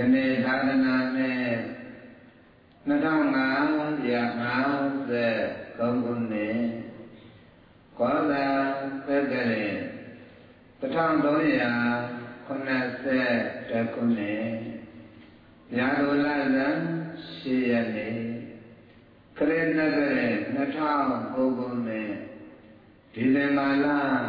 နေ့သာသနာနဲ့2553ခုနှစ်ကောသာသက္ကရာ1380ခုနှစ်ရာဂလဇန်8 ရက်နေ့ခရစ်နှစ်ကရ2009ခုနှစ်ဒီဇင်ဘာလ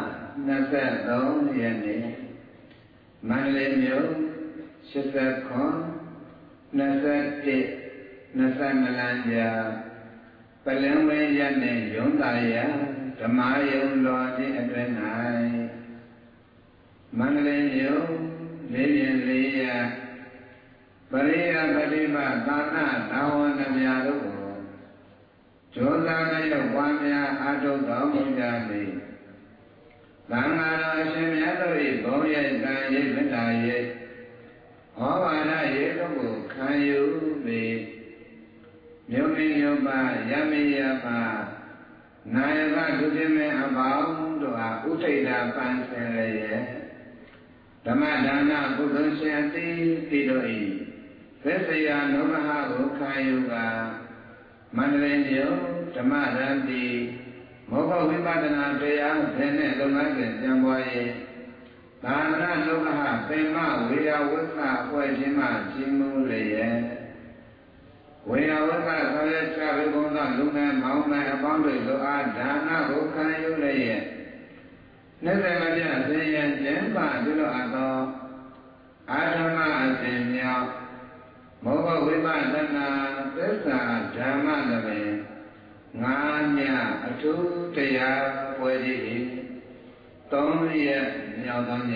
23 ရက်နေ့မန္တလေးမြို့89 21 22 လမ်းကြားပလင်ဝင်းရနှင့်ယုံသာရဓမ္မယုံတော်ခြင်းအတွင်၌မန္တလေးမြို့လေးရင်လေးရပရိယပฏิပါသာနာသာဝနများတို့ကိုကြိုးစားမရောက်ဝါများအားထုတ်တော်မူကြသည်သံဃာတော်အရှင်မြတ်တို့၏ဘုန်းရဲ့တန်ရိပ်မေတ္တာရိပ်ဟောဝါဒရိပ်တို့ကိုခံယူပြီးမြို့မင်းမြို့ပါယမေယပါနာယကဒုတိယအပေါင်းတို့အားဥထိတာပန်းဆင်လျက်ဓမ္မဒါနကုသိုလ်ရှင်တိတိတို့၏သစ္စာနုဘဟကိုခံယူကာမန္တလေးမြို့ဓမ္မရံတိမောဂဝိပဿနာတရားဖြင့်နဲ့လုပ်ငန်းစဉ်ကျမ်းပွားရေးသာသနာနုဘဟပင်မဝေယဝိသအဖွဲ့ချင်းမှကြီးမှုလျက်ဝေယဝိသဆောင်ရွက်ချဝေကုံသောလူငယ်မောင်မယ်အပေါင်းတို့လိုအားဒါနကိုခံယူလျက်နေ့စဉ်မပြတ်ဆင်းရဲခြင်းပါပြုလို့အပ်သောအာဓမ္မအစဉ်မြောက်မောဂဝိပဿနာသစ္စာဓမ္မသဘင်ငါးညအထူးတရားပွဲကြီး3 ရက်မြောက်သောည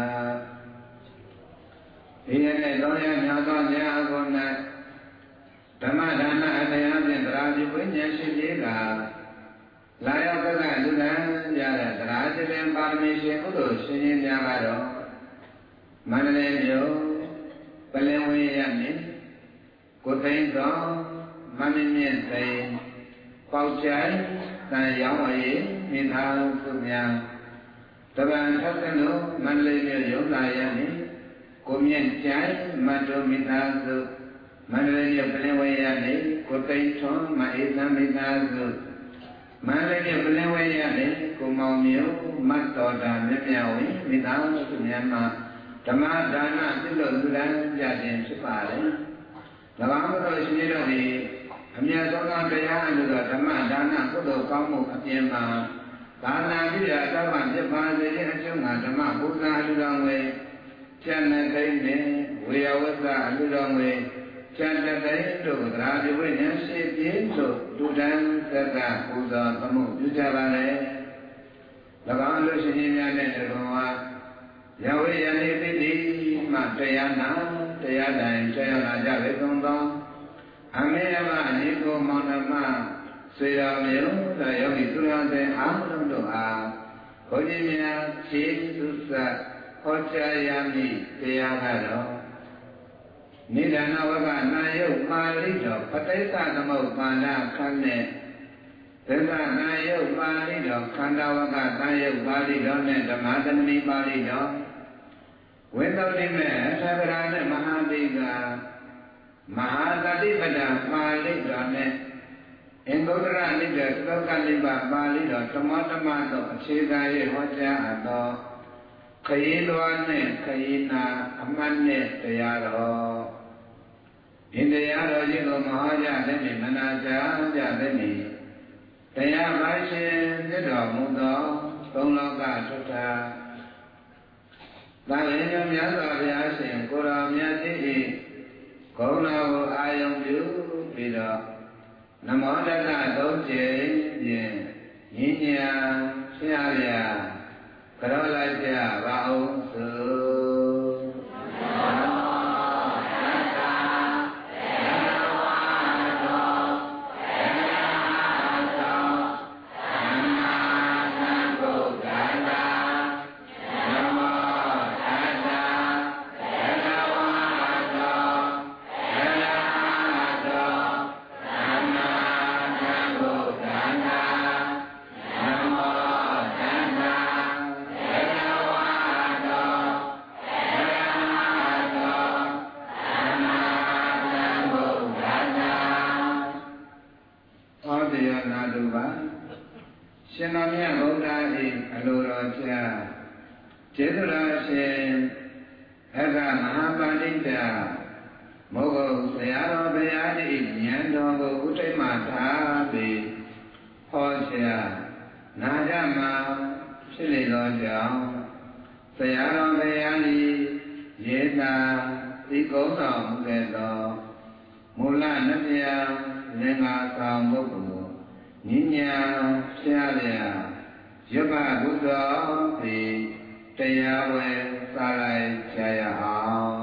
ဒီရက်နဲ့3 ရက်မြောက်သောညကို၌ဓမ္မဒါနအတရားဖြင့်တရားပြုဝိညာဉ်ရှိပြေကလာရောက်ကလူလန်းကြတဲ့တရားကျင့်ပါရမီရှင်ကုသိုလ်ရှင်ကြီးများကတော့မန္တလေးမြို့ပလင်ဝင်းရနှင့်ကိုသိန်းတော်မမင်းမြင့်သိန်းပေါချိုင်တန်ရောင်းဝရေးမိသားစုများတပန်ထပ်လို့မန္တလေးမြို့ရုံးသာရနှင့်ကိုမြင့်ကျိုင်မတ်တို့မိသားစုမန္တလေးမြို့ပလင်ဝင်းရနှင့်ကိုသိန်းထွန်းမအေးသံမိသားစုမန္တလေးမြို့ပလင်ဝင်းရနှင့်ကိုမောင်မျိုးမတ်တော်တာမြတ်မြဝင်းမိသားစုများမှဓမ္မဒါနပြုလို့လူလန်းကြခြင်းဖြစ်ပါတယ်။၎င်းတို့ရှင်တို့သည်အမြတ်ဆုံးသောတရားအလို့ဓမ္မဒါနကုသိုလ်ကောင်းမှုအပြင်မှာဒါနာပြုရာအတော်မှဖြစ်ပါစေခြင်းအကျိုးငါဓမ္မဘုရားလူတော်ဝေကျန်တဲ့သိနေဝေယဝတ္တအလူတော်ဝေကျန်တဲ့သိတို့သရာဒီဝိညာဉ်ရှိပြင်းတို့ဒုဒံသက္ကပူဇော်သမှုပြုကြပါလေ။၎င်းတို့ရှင်များနဲ့တကွာယဝေယနေတိတိမှတရားနာတရားတိုင်းတရားနာကြလေသုံးသောအမေယမအနိကိုမောင်နှမစေတော်မျိုးသာယောဂီသူတော်စင်အားလုံးတို့အားဘုန်းကြီးများခြေသုစဟောကြားရမည်တရားကတော့နိဒာနဝကနာယုတ်ပါဠိတော်ပဋိစ္စသမုပ္ပါဒခန်းနဲ့သစ္စာနာယုတ်ပါဠိတော်ခန္ဓာဝကသံယုတ်ပါဠိတော်နဲ့ဓမ္မသနမိပါဠိတော်ဝိသုဒ္ဓိမေအထဗရာနဲ့မဟာတိကမဟာသတိပဒပါဠိတော်နဲ့အင်္ဂုတ္တရနိဒေသောကလိပပါဠိတော်သမထမသောအခြေခံ၍ဟောကြားအပ်သောခရီးလွားနဲ့ခရီးနာအမှတ်နဲ့တရားတော်ဒီတရားတော်ကြီးကိုမဟောကြတဲ့မနာကြကြတဲ့တရားပါရှင်ဖြစ်တော်မူသောသုံးလောကသုထသာလင်ညမြတ်စွာဘုရားရှင်ကိုယ်တော်မြတ်ကြီး၏ဂုဏ်တော်ကိုအာယုံပြုပြီးတော့နမောတတ္တသုံးကြိမ်ဖြင့်ညဉ့်ညာဖျားပြကြောလိုက်ကြပါအောင်စို့ရှင်တော်မြတ်ဗုဒ္ဓ၏အလိုတော်ဖျားကျေးဇူးတော်ရှင်အက္ခမဟာပန္တိတမောဂုဆရာတော်ဘုရား၏ဉာဏ်တော်ကိုဥထိတ်မှထားပြီးဟောရှာနာကြမှာဖြစ်လေသောကြောင့်ဆရာတော်ဘုရား၏ယေနာဤကုန်းတော်မူခဲ့သောမူလနဗျာလင်္ကာဆောင်ပုဂ္ဂိုလ်ဉာဏ်ဖျားလျာရွတ်ပါဘုသောသည်တရားဝဲစာလိုက်ကြရအောင်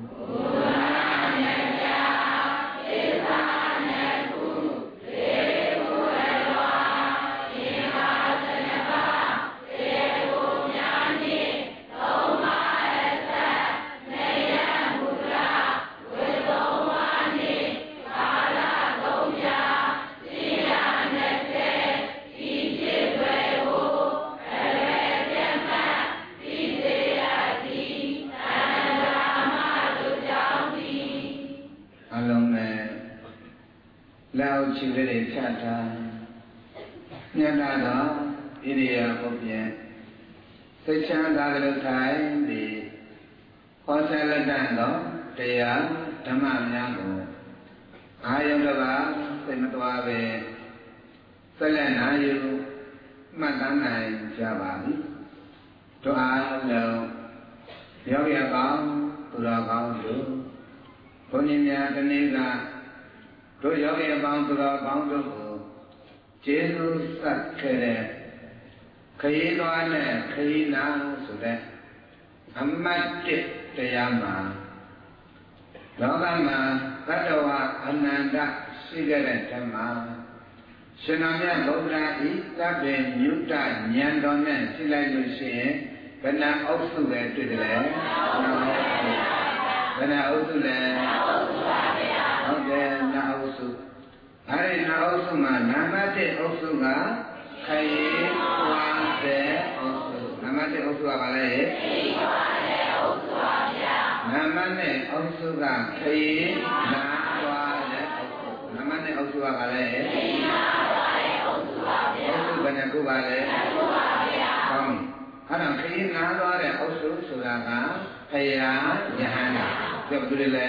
လောက်ချီလေးဖြတ်ထားညတာတော့ဣရိယာပုပ္ပံစိတ်ချမ်းသာကြလို့ထိုင်ပြီးဟောဆက်လက်တန်တော့တရားဓမ္မများကိုအာယုန်တကားစိတ်မသွားပဲဆက်လက်နာယူမှတ်သားနိုင်ကြပါပြီတို့အားလုံးယောဂီအပေါင်းသူတော်ကောင်းတို့ဘုန်းကြီးများဒီနေ့ကတို့ယောဂီအပေါင်းသူတော်ကောင်းတို့ကိုကျေးဇူးဆက်ခဲ့တဲ့ခရီးသွားနဲ့ခရီးနာဆိုတဲ့အမတ်တစ်တရားမှာလောကမှာသတ္တဝါအနန္တရှိခဲ့တဲ့ဓမ္မရှင်တော်မြတ်ဗုဒ္ဓဤသဗ္ဗေညုတဉာဏ်တော်နဲ့ရှိလိုက်လို့ရှိရင်ဘယ်နှအုပ်စုပဲတွေ့တယ်လဲဘယ်နှအုပ်စုလဲဟုတ်တယ်နာအုပ်စုအဲဒီနာအုပ်စုမှာနာမတိအုပ်စုကခရီးသွားတဲ့အုပ်စုနာမတိအုပ်စုကဘာလဲခရီးသွားတဲ့အုပ်စုပါဗျာနာမနဲ့အုပ်စုကခရီးနာသွားတဲ့အုပ်စုနာမနဲ့အုပ်စုကဘာလဲခရီးနာသွားတဲ့အုပ်စုပါဗျာအုပ်စုဘယ်နှခုပါလဲခုပါဗျာကောင်းပြီအဲ့တော့ခရီးနာသွားတဲ့အုပ်စုဆိုတာကဖယားယဟန္တာပြောသူတွေလဲ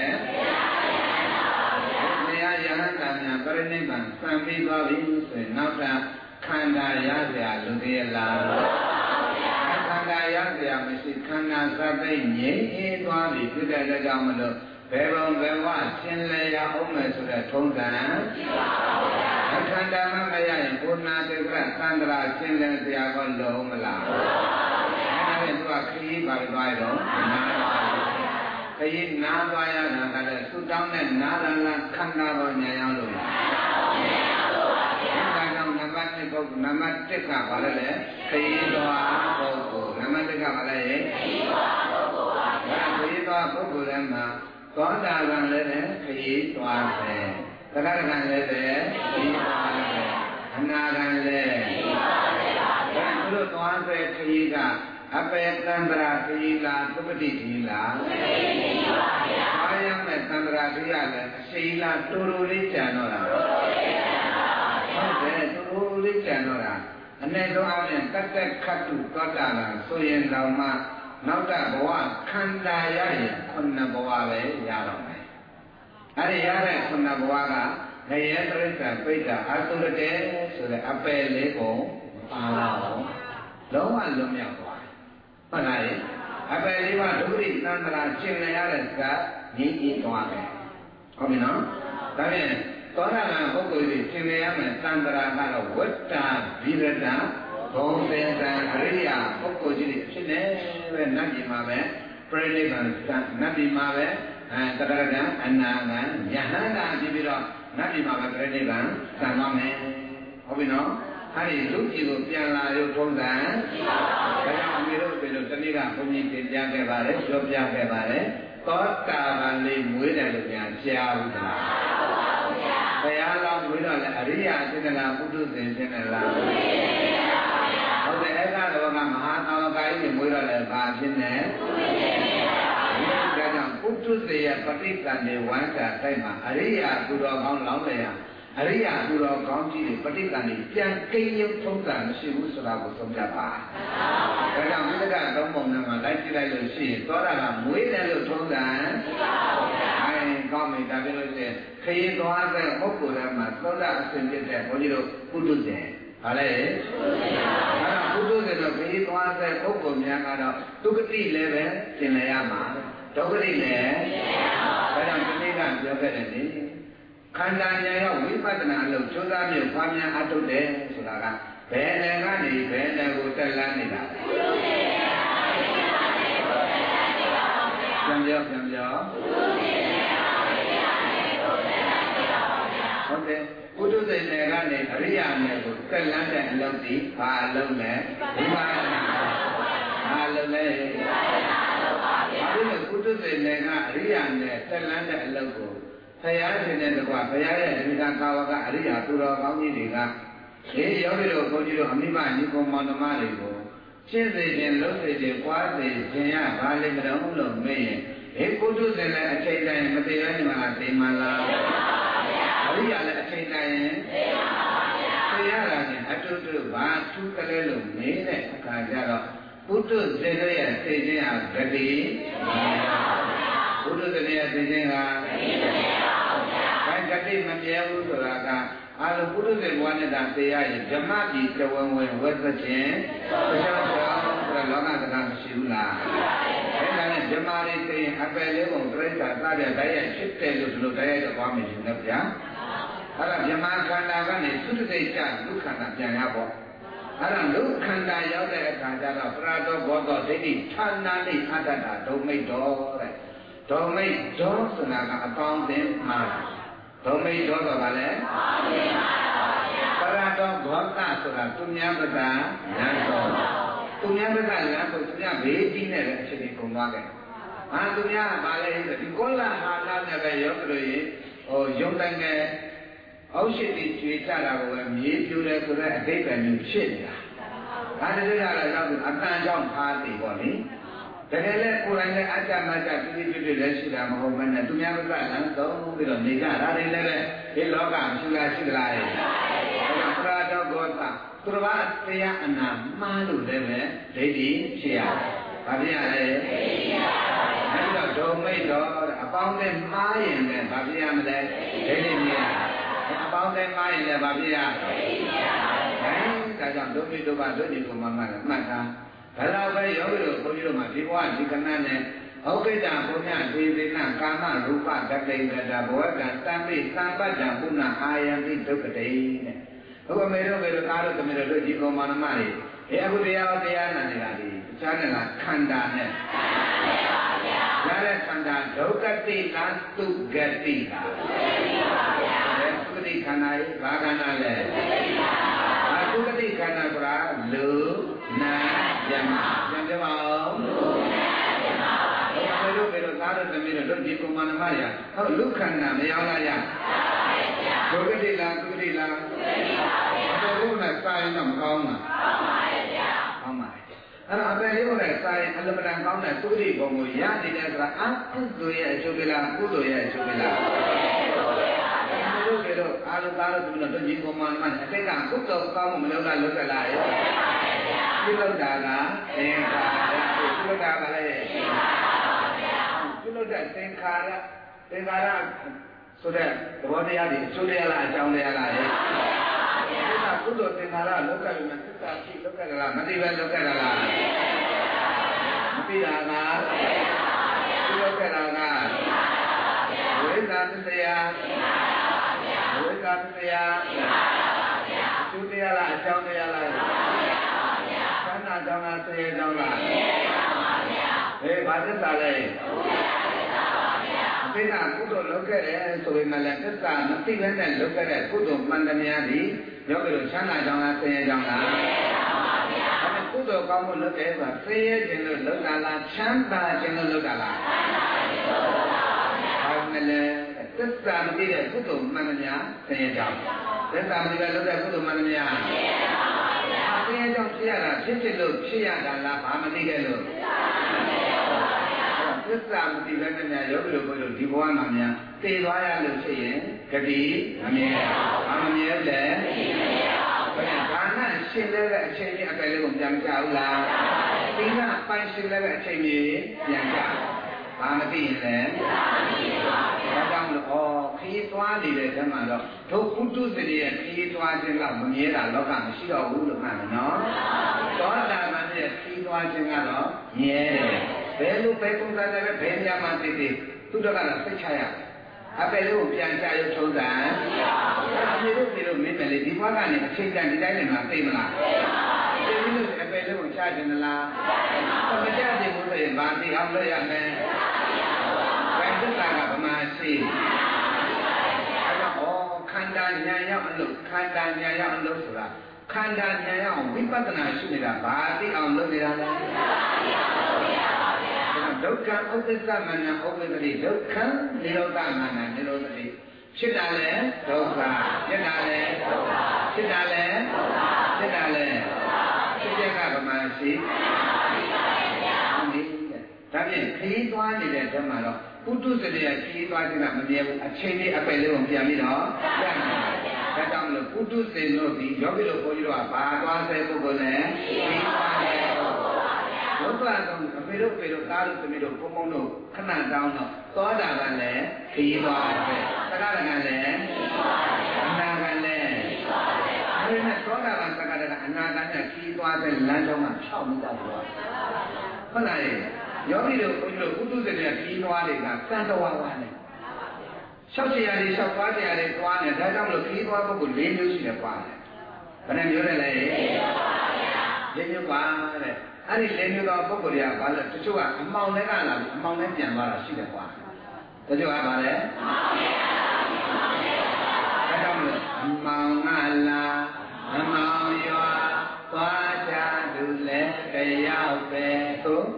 ယဟန္တာများပရိနိဗ္ဗာန်စံပြီးသွားပြီဆိုရင်နောက်တာခန္ဓာရစရာလူသေးရလားခန္ဓာရစရာမရှိခန္ဓာသတ္တိငြိမ်းအေးသွားပြီဖြစ်တဲ့အတွက်ကြောင့်မလို့ဘယ်ဘုံဘယ်ဝရှင်းလဲရအောင်မယ်ဆိုတဲ့ထုံးစံရှိပါဘူးဗျာခန္ဓာမမရရင်ဘုနာတေကသန္တရာရှင်းလဲစရာကောလုံးမလားမှန်ပါဗျာအဲ့ဒါနဲ့သူကခရီးပါသွားတော့နားပါခရီးနားသွားရတာကလည်းသုတောင်းနဲ့နားရလားခန္ဓာပေါ်ဉာဏ်ရောက်လို့လားမှန်ပါဗျာဒါကြောင့်နံပါတ်1ပုဂ္ဂိုလ်နံပါတ်1ကဘာလဲလဲခရီးသွားပုဂ္ဂိုလ်နံပါတ်1ကဘာလဲခရီးသွားပုဂ္ဂိုလ်ပါဗျာခရီးသွားပုဂ္ဂိုလ်လည်းမှာသောတာပန်လည်းခရီးသွားတယ်သက္ကရာကံလည်းခရီးသွားတယ်အနာကံလည်းခရီးသွားတယ်ပါဗျာသူတို့သွားတဲ့ခရီးကအပေတန္တရာခရီးလားသုပတိခရီးလားသုပတိခရီးပါဗျာအားရမဲ့တန္တရာခရီးလည်းအရှိလားတူတူလေးကြံတော့တာတူတူလေးကြံတော့ပါဗျာဟုတ်တယ်တူတူလေးကြံတော့တာအနဲ့တော့အပြင်တတ်ခတ်တုသောတာပန်ဆိုရင်တော့မှနောက်တဘဝခန္ဓာရရင်9ဘဝပဲရတော့မယ်အဲဒီရတဲ့9ဘဝကငရဲပရိစ္ဆာပိဋ္ဌအာသုရတေဆိုတဲ့အပယ်လေးကိုပါတော့လုံးဝလွတ်မြောက်သွားဟုတ်လားအပယ်လေးပါဒုတိသန္တရာရှင်းလည်ရတဲ့ဇာငြိမ့်ကြည့်သွားတယ်ဟုတ်ပြီနော်ဒါဖြင့်သောတာပန်ပုဂ္ဂိုလ်ကြီးရှင်းလည်ရမယ်သန္တရာကတော့ဝတ္တဗိရတဘုံသင်္တန်အရိယာပုဂ္ဂိုလ်ကြီးဖြစ်နေပဲနတ်ပြည်မှာပဲပြိဋိဘံနတ်ပြည်မှာပဲတက္ကရာကံအနာကံယဟန္တာဖြစ်ပြီးတော့နတ်ပြည်မှာပဲပြိဋိဘံစံသွားမယ်ဟုတ်ပြီနော်အဲဒီလူကြီးကိုပြန်လာရုပ်ထုံးတာဒါကြောင့်အမေတို့ပြေလို့တနေ့ကဘုန်းကြီးတင်ပြခဲ့ပါတယ်ပြောပြခဲ့ပါတယ်သောတာပန်လေးမွေးတယ်လို့ညာကြားဘူးလားဘုရားတော်မွေးတော့လေအရိယာသင်္ကလာပုထုဇဉ်သင်္ကလာဟုတ်တယ်အဲ့ဒါတော့ကမဟာသာဝကကြီးမွေးတော့လေဘာဖြစ်နေဒါကြောင့်ပုထုဇဉ်ရဲ့ပဋိသန္ဓေဝန္တာတိုက်မှာအရိယာသူတော်ကောင်းလောင်းလေရအရိယာသူတော်ကောင်းကြီးတွေပဋိသန္ဓေပြန်ကိန်းရုပ်ထုံးစံမရှိဘူးဆိုတာကိုသုံးပြပါဒါကြောင့်ဘုရားသုံးပုံနဲ့မှာလိုက်ကြည့်လိုက်လို့ရှိရင်သောတာကမွေးတယ်လို့ထုံးစံကောင်းပြီဒါပြောလို့ရှိရင်ခရီးသွားတဲ့ပုဂ္ဂိုလ်တိုင်းမှာသောတာအစဉ်ဖြစ်တဲ့ဘုန်းကြီးတို့ပုထုဇဉ်ဟာလေပုထုဇဉ်တော့ခရီးသွားတဲ့ပုဂ္ဂိုလ်များကတော့ဒုက္ခတိလည်းပဲကျင်လည်ရမှာဒုက္ခတိလည်းဒါကြောင့်ဒီနေ့ကပြောခဲ့တယ်လေခန္ဓာဉာဏ်ရောက်ဝိပဿနာအလုပ်ကျိုးစားမျိုးဖွားများအထုတ်တယ်ဆိုတာကဘယ်နယ်ကနေဘယ်နယ်ကိုတက်လန်းနေတာပြန်ပြောဟုတ်တယ်ပုထုဇဉ်နယ်ကနေအရိယာနယ်ကိုတက်လန်းတဲ့အလုပ်ဒီဘာအလုပ်လဲဝိပဿနာဘာလုပ်လဲအဲဒီလိုပုထုဇဉ်နယ်ကအရိယာနယ်တက်လန်းတဲ့အလုပ်ကိုဘုရားရှင်နဲ့တကွာဘုရားရဲ့ဒီကကာဝကအရိယာသူတော်ကောင်းကြီးတွေကဒီယောဂီတို့ဘုန်းကြီးတို့အမိမညီကောင်မောင်နှမတွေကိုရှင်းစေခြင်းလုံးစေခြင်းပွားစေခြင်းရဘာလဲမတော်လို့မေးရင်ဒီပုထုဇဉ်လည်းအချိန်တိုင်းမသေးရနေမှာသိမှလားအရိယာလည်းအချိန်တိုင်းသိရတာနဲ့အတူတူဘာသူကလေးလို့မေးတဲ့အခါကျတော့ပုထုဇဉ်ရဲ့သိခြင်းဟာဂတိပုထုဇဉ်ရဲ့သိခြင်းဟာဂတိမမြဲဘူးဆိုတာကအာလပုရုဇဉ်ဘဝနဲ့တာသိရရင်ဓမ္မပြည်တဝဝင်ဝတ်သခြင်းတရားတော်ဆိုတာလောကစကားမရှိဘူးလားအဲဒါနဲ့ဓမ္မတွေသိရင်အပယ်လေးပုံပြိဿာစတဲ့တရားဖြစ်တယ်လို့ဒီလိုတရားတော်ဘာမှမရှိဘူးနဲ့ဗျာအဲ့ဒါဓမ္မခန္ဓာကနေသုတ္တိတ်ကျဒုက္ခန္ဓာပြန်ရပေါ့အဲ့ဒါဒုက္ခန္ဓာရောက်တဲ့အခါကျတော့ပရတောဘောသောဒိဋ္ဌိဌာနာနိအတ္တတာဒုမိတ်တော်တဲ့ဒုမိတ်တော်ဆိုတာကအပေါင်းအသင်းမှာဒုမိတ်တော်ကလည်းပရတောဘောသဆိုတာသူများပဒလမ်းတော်သူများပဒလမ်းဆိုသူများဘေးကြီးနဲ့လည်းအချိန်ကြီးကုန်သွားခဲ့သူများကပါလဲဒီကောလာဟာလာနဲ့ပဲရောလို့ရင်ယုံတိုင်းနဲ့အောက်ရှိတိကျွေးကြတာကိုပဲမြေပြိုတယ်ဆိုတဲ့အတိတ်ပဲမျိုးဖြစ်နေတာဒါတည်းကလည်းတော့အတန်ကြောင့်ဖားသိပေါ့လေတကယ်လဲကိုယ်တိုင်လည်းအကြမ်းမကြပြည့်ပြည့်လည်းရှိတာမဟုတ်ဘဲနဲ့သူများကလမ်းသုံးပြီးတော့နေကြတာတွေလည်းဒီလောကမရှိလားရှိသလားရဲ့ဒါကပရာတော်ဘောသသူတော်ဘာတရားအနာမှားလို့လည်းပဲဒိဋ္ဌိဖြစ်ရတယ်။ဘာဖြစ်ရလဲဒိဋ္ဌိဖြစ်ရတယ်။အဲဒီတော့ဒုံမိတ်တော်အပေါင်းနဲ့မှားရင်လည်းဘာဖြစ်ရမလဲဒိဋ္ဌိဖြစ်ရတယ်။အပေါင်းနဲ့မှားရင်လည်းဘာဖြစ်ရဒိဋ္ဌိဖြစ်ရတယ်။ဒါကြောင့်ဒုမိတ်တို့ကဒုတိယကမှမှတ်တာဒါတော့ပဲယောဂီတို့ဘုန်းကြီးတို့မှာဒီဘဝဒီကဏ္ဍနဲ့ဩကိတ္တဘုညဒေဝိနကာမရူပဓတိတ္တဘောကံတံပိသံပတ္တပုဏ္ဏအာယံတိဒုက္ခတိတဲ့ဘုရားမေတို့ကားတို့တမေတို့ဒီကောင်မနမတွေအခုတရားနာနေတာဒီတခြားနဲ့ခန္ဓာနဲ့ရတဲ့ခန္ဓာဒုက္ခတိလားသုဂတိလားသုဂတိခန္ဓာရဲ့ဘာခန္ဓာလဲသုဂတိခန္ဓာဆိုတာလူနာယမပြန်ကြပါဦးဘယ်လိုကားတို့တမေတို့ဒီကောင်မနမတွေဟုတ်လူခန္ဓာမရောက်လားရဒုက္ခတိလားသုဂတိလားဘုရားစာရင်တော့မကောင်းလားကောင်းပါရဲ့ဗျာကောင်းပါရဲ့အဲ့တော့အပယ်လေးဘုရားစာရင်အလမတန်ကောင်းတဲ့သုတိဘုံကိုရနေတဲ့ဆိုတာအကုသိုလ်ရဲ့အကျိုးကလားကုသိုလ်ရဲ့အကျိုးကလားတို့အာလုကားတို့တို့ဒီကောင်မနမအတိတ်ကကုသိုလ်ကောင်းမှုမလုပ်တာလုပ်ကြလားရဲ့ပြုလုပ်တာလားသင်္ခါရပြုလုပ်တာကလည်းပြုလုပ်တဲ့သင်္ခါရဆိုတဲ့သဘောတရားတွေအကျိုးတရားလားအကြောင်းတရားလားရဲ့ကုသိုလ်သင်္ခါရလောကလူမှာသစ္စာရှိလောကကလားမသိပဲလောကကလားမသိတာကလောကကလားဝိဇ္ဇာသစ္စာဝိဇ္ဇာသစ္စာအကျိုးတရားလားအကြောင်းတရားလားသံဃာကြောင့်လားဆရာကြောင့်လားဘာသစ္စာလဲသစ္စာကုသိုလ်လုပ်ခဲ့တယ်ဆိုပေမဲ့လည်းသစ္စာမသိဘဲနဲ့လုပ်ခဲ့တဲ့ကုသိုလ်မှန်သမျှသည်ယောဂီတို့ချမ်းသာကြောင်းလားဆင်းရဲကြောင်းလားအဲ့ကုသိုလ်ကောင်းမှုလုပ်တယ်ဆိုတာဆင်းရဲခြင်းလို့လုပ်တာလားချမ်းသာခြင်းလို့လုပ်တာလားဟုတ်မလဲသစ္စာမသိတဲ့ကုသိုလ်မှန်သမျှဆင်းရဲကြောင်းသစ္စာမသိဘဲလုပ်တဲ့ကုသိုလ်မှန်သမျှဆင်းရဲကြောင်းဖြစ်ရတာဖြစ်လို့ဖြစ်ရတာလားဘာမသိခဲ့လို့သစ္စာမတိဘဲနဲ့များယောဂီတို့ဘုရားဒီဘဝမှာများသိသွားရလို့ရှိရင်ဂတိမမြဲမမြဲတယ်ဘယ်ဒါနရှင်လည်းအချိန်ကြီးအပယ်လေးကိုပြန်ကြဘူးလားသီလပိုင်ရှင်လည်းအချိန်ကြီးပြန်ကြဘာမသိရင်လည်းဒါကြောင့်လို့ခရီးသွားနေတဲ့ဓမ္မတော့ဒုက္ခုတုစရိရဲ့ခရီးသွားခြင်းကမမြဲတာလောကမရှိတော့ဘူးလို့မှတ်မယ်နော်သောတာပန်ရဲ့ခရီးသွားခြင်းကတော့မြဲတယ်ဘယ်လိုပဲပုံစံနဲ့ပဲဘယ်နေရာမှာသိသိသူတို့ကတော့သိချရအပယ်လေးကိုပြန်ကြရုပ်ထုံးတာဒီလိုမင်းမယ်လေဒီဘဝကနေအချိန်တန်ဒီတိုင်းနဲ့မှသိမလားသိပြီးလို့အပယ်လေးကိုချခြင်းမလားမချခြင်းဘူးဆိုရင်ဘာသိအောင်လုပ်ရမလဲဘယ်သစ္စာကဗမာရှိအဲ့တော့ခန္ဓာဉာဏ်ရောက်အလုပ်ခန္ဓာဉာဏ်ရောက်အလုပ်ဆိုတာခန္ဓာဉာဏ်ရောက်ဝိပဿနာရှိနေတာဘာသိအောင်လုပ်နေတာလဲဒုက္ခဥပ္ပစ္စမနဥပ္ပဒတိဒုက္ခនិရောဓမနនិရောဓတိဖြစ်တာလဲဒုက္ခဖြစ်တာလဲဒုက္ခဖြစ်တာလဲဒုက္ခဖြစ်တာလဲဖြစ်တဲ့ကဗမာရှိဒါဖြင့်ခရီးသွားနေတဲ့ဓမ္မတော့ပုထုဇဉ်ရဲ့ခရီးသွားခြင်းကမမြဲဘူးအချိန်လေးအပယ်လေးကိုပြန်ပြီးတော့ပြန်တယ်ဒါကြောင့်မလို့ပုထုဇဉ်တို့ဒီယောဂီတို့ဘုန်းကြီးတို့ကဘာသွားစေပုဂ္ဂိုလ်လဲခရီးသွားတဲ့ပုဂ္ဂိုလ်ဘုရားဆုံးအဖေတို့သားတို့သမီးတို့ဘုံဘုံတို့ခဏတောင်းတော့သောတာပန်လည်းခရီးသွားတယ်သက္ကရာကလည်းအနာကလည်းအဲဒီနဲ့သောတာပန်သက္ကရာကအနာကနဲ့ခရီးသွားတဲ့လမ်းကြောင်းကဖြောက်နေတာပေါ့ဟုတ်လားယောဂီတို့ဘုန်းကြီးတို့ပုထုဇဉ်ရဲ့ခရီးသွားတွေကစံတော်ဝါနဲ့လျှောက်ချရာတွေလျှောက်သွားကြရတယ်သွားနေဒါကြောင့်မလို့ခရီးသွားပုဂ္ဂိုလ်၄မျိုးရှိတယ်ပွားတယ်ဘယ်နှမျိုးလဲ၄မျိုးပါတဲ့အဲ့ဒီ၄မျိုးသောပုဂ္ဂိုလ်တွေကဘာလဲတချို့ကအမှောင်နဲ့ကလာပြီးအမှောင်နဲ့ပြန်သွားတာရှိတယ်ကွာတချို့ကဘာလဲဒါကြောင့်မလို့အမှောင်ကလာအမှောင်ရွာသွားကြသူလဲတယောက်ပဲသို့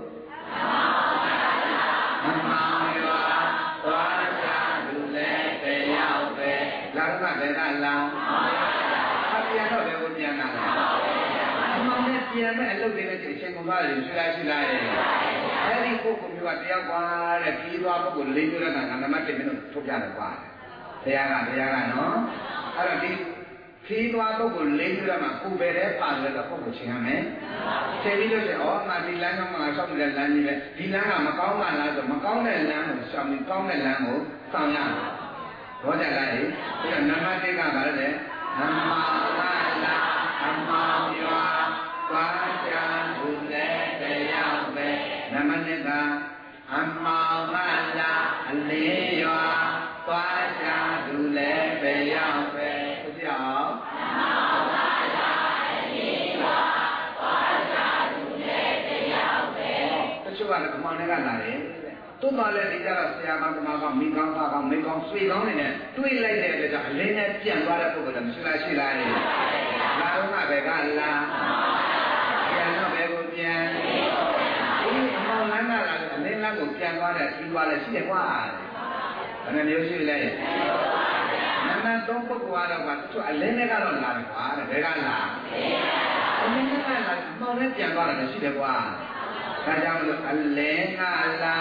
အမှောင်ရွာသွားကြသူလဲတယောက်ပဲလာကဘယ်ကလာအပြန်တော့ဘယ်ကိုပြန်လာလဲအမှောင်နဲ့ပြန်မဲ့အလုပ်တွေနဲ့အချိန်ကုန်သွားတယ်ရှိလားအဲ့ဒီပုဂ္ဂိုလ်မျိုးကတယောက်ကွာတဲ့ပြီးသွားပုဂ္ဂိုလ်၄မျိုးနဲ့ကနံပါတ်1မျိုးထုတ်ပြတယ်ကွာတရားကနော်အဲ့တော့ဒီခီးသွားပုဂ္ဂိုလ်၄မျိုးနဲ့မှာကိုယ်ပဲတဲ့ပါတယ်တော့ပုဂ္ဂိုလ်ချင်းရမယ်ချိန်ပြီးလို့ရှိရင်ငါဒီလမ်းကမှငါရှောက်နေတဲ့လမ်းကြီးပဲဒီလမ်းကမကောင်းတာလားဆိုမကောင်းတဲ့လမ်းကိုရှောက်ပြီးကောင်းတဲ့လမ်းကိုဆောင်ရမယ်ဘောကြလားအဲ့ဒါနံပါတ်1ကဘာလဲအမှောင်လာအမှောင်ရွာသွားကြသူလဲတယောက်ပဲနံပါတ်2ကအမှောင်လာအလေးရွာသွားကြသူလဲတယောက်ပဲသိကြအောင်အမှောင်လာအလေးရွာသွားကြသူလဲတယောက်ပဲတချို့ကလည်းအမှောင်နဲ့ကလာတယ်တွန်းသွားလဲဒီကြတော့ဆရာကောင်းသမားကောင်းမိကောင်းသားကောင်းမိကောင်းဆွေကောင်းနေနဲ့တွေးလိုက်တဲ့အတွက်ကြောင့်အလင်းနဲ့ပြန်သွားတဲ့ပုဂ္ဂိုလ်လည်းမရှိလားလာတော့ကပဲကလာပြန်တော့ပဲကိုပြန်ဒီအမောင်လန်းကလာအလင်းလန်းကိုပြန်သွားတဲ့ဒီသွားလဲရှိတယ်ကွာဘယ်နှမျိုးရှိလဲနံပါတ်3ပုဂ္ဂိုလ်ကတော့ကတချို့အလင်းနဲ့ကတော့လာတယ်ကွာတဲ့ဘယ်ကလာအလင်းနဲ့ကလာအမောင်နဲ့ပြန်သွားတယ်ရှိတယ်ကွာဒါကြောင့်မလို့အလင်းကလာ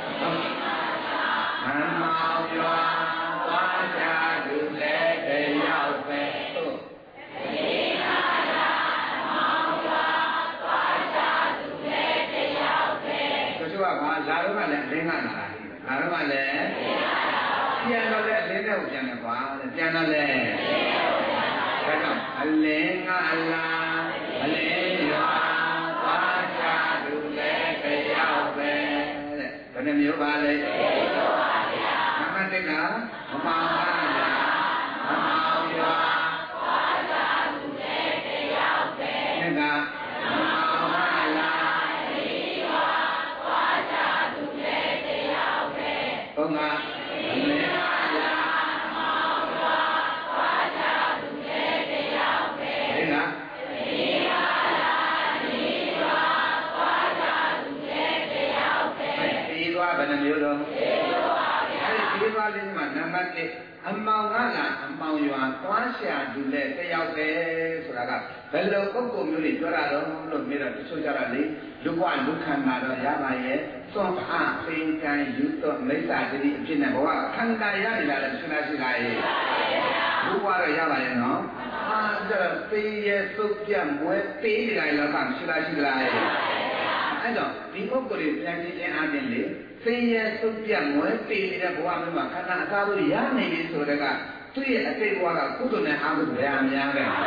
အမှောင်ရွာသွားကြသူလဲတယောက်ပဲဟုတ်အလင်းကလာအမှောင်ရွာသွားကြသူလဲတယောက်ပဲတချို့ကဘာလာတော့ကလည်းအလင်းကလာတာလာတော့ကလည်းပြန်တော့လည်းအလင်းနဲ့ကိုပြန်တယ်ကွာပြန်တော့လည်းဒါကြောင့်အလင်းကလာအလင်းရွာသွားကြသူလဲတယောက်ပဲတဲ့ဘယ်နှမျိုးပါလဲနံပါတ်1ကအမှောင်ကလာအမှောင်ရွာသွားကြသူလဲတယောက်ပဲဒါကအမှောင်ကလာအလင်းရွာသွားကြသူလဲတယောက်ပဲသုံးကအလင်းကလာအမှောင်ရွာသွားကြသူလဲတယောက်ပဲဒါကအလင်းကလာအလင်းရွာသွားကြသူလဲတယောက်ပဲဒီသွားဘယ်နှမျိုးတော့ဒီသွားလေးမှာနံပါတ်1 Amangala, Amangua, Quasia, Dule, Tayauke, Suraga, Hello, Coco, Muli, Dorado, look mirror to Sojarali, Luan, Lucan, Mado, Yamaye, Song Ah, Saint Kai, Yuto, Mesa, Jinaboa, Kanda Yamila, Sunashilai, Luara Yamaye, no? Ah, the 3 years, Sopiam, where pay I love Shilashilai. I don't, people could have planted in Adelaide. 3 years စုပြတ်မွဲပေးနေတဲ့ဘဝမျိုးမှာခန္ဓာအစားလို့ရနေပြီဆိုတဲ့ကသူ့ရဲ့အတိတ်ဘဝကကုသိုလ်နဲ့အာဟုဘယ်အများလဲဒါ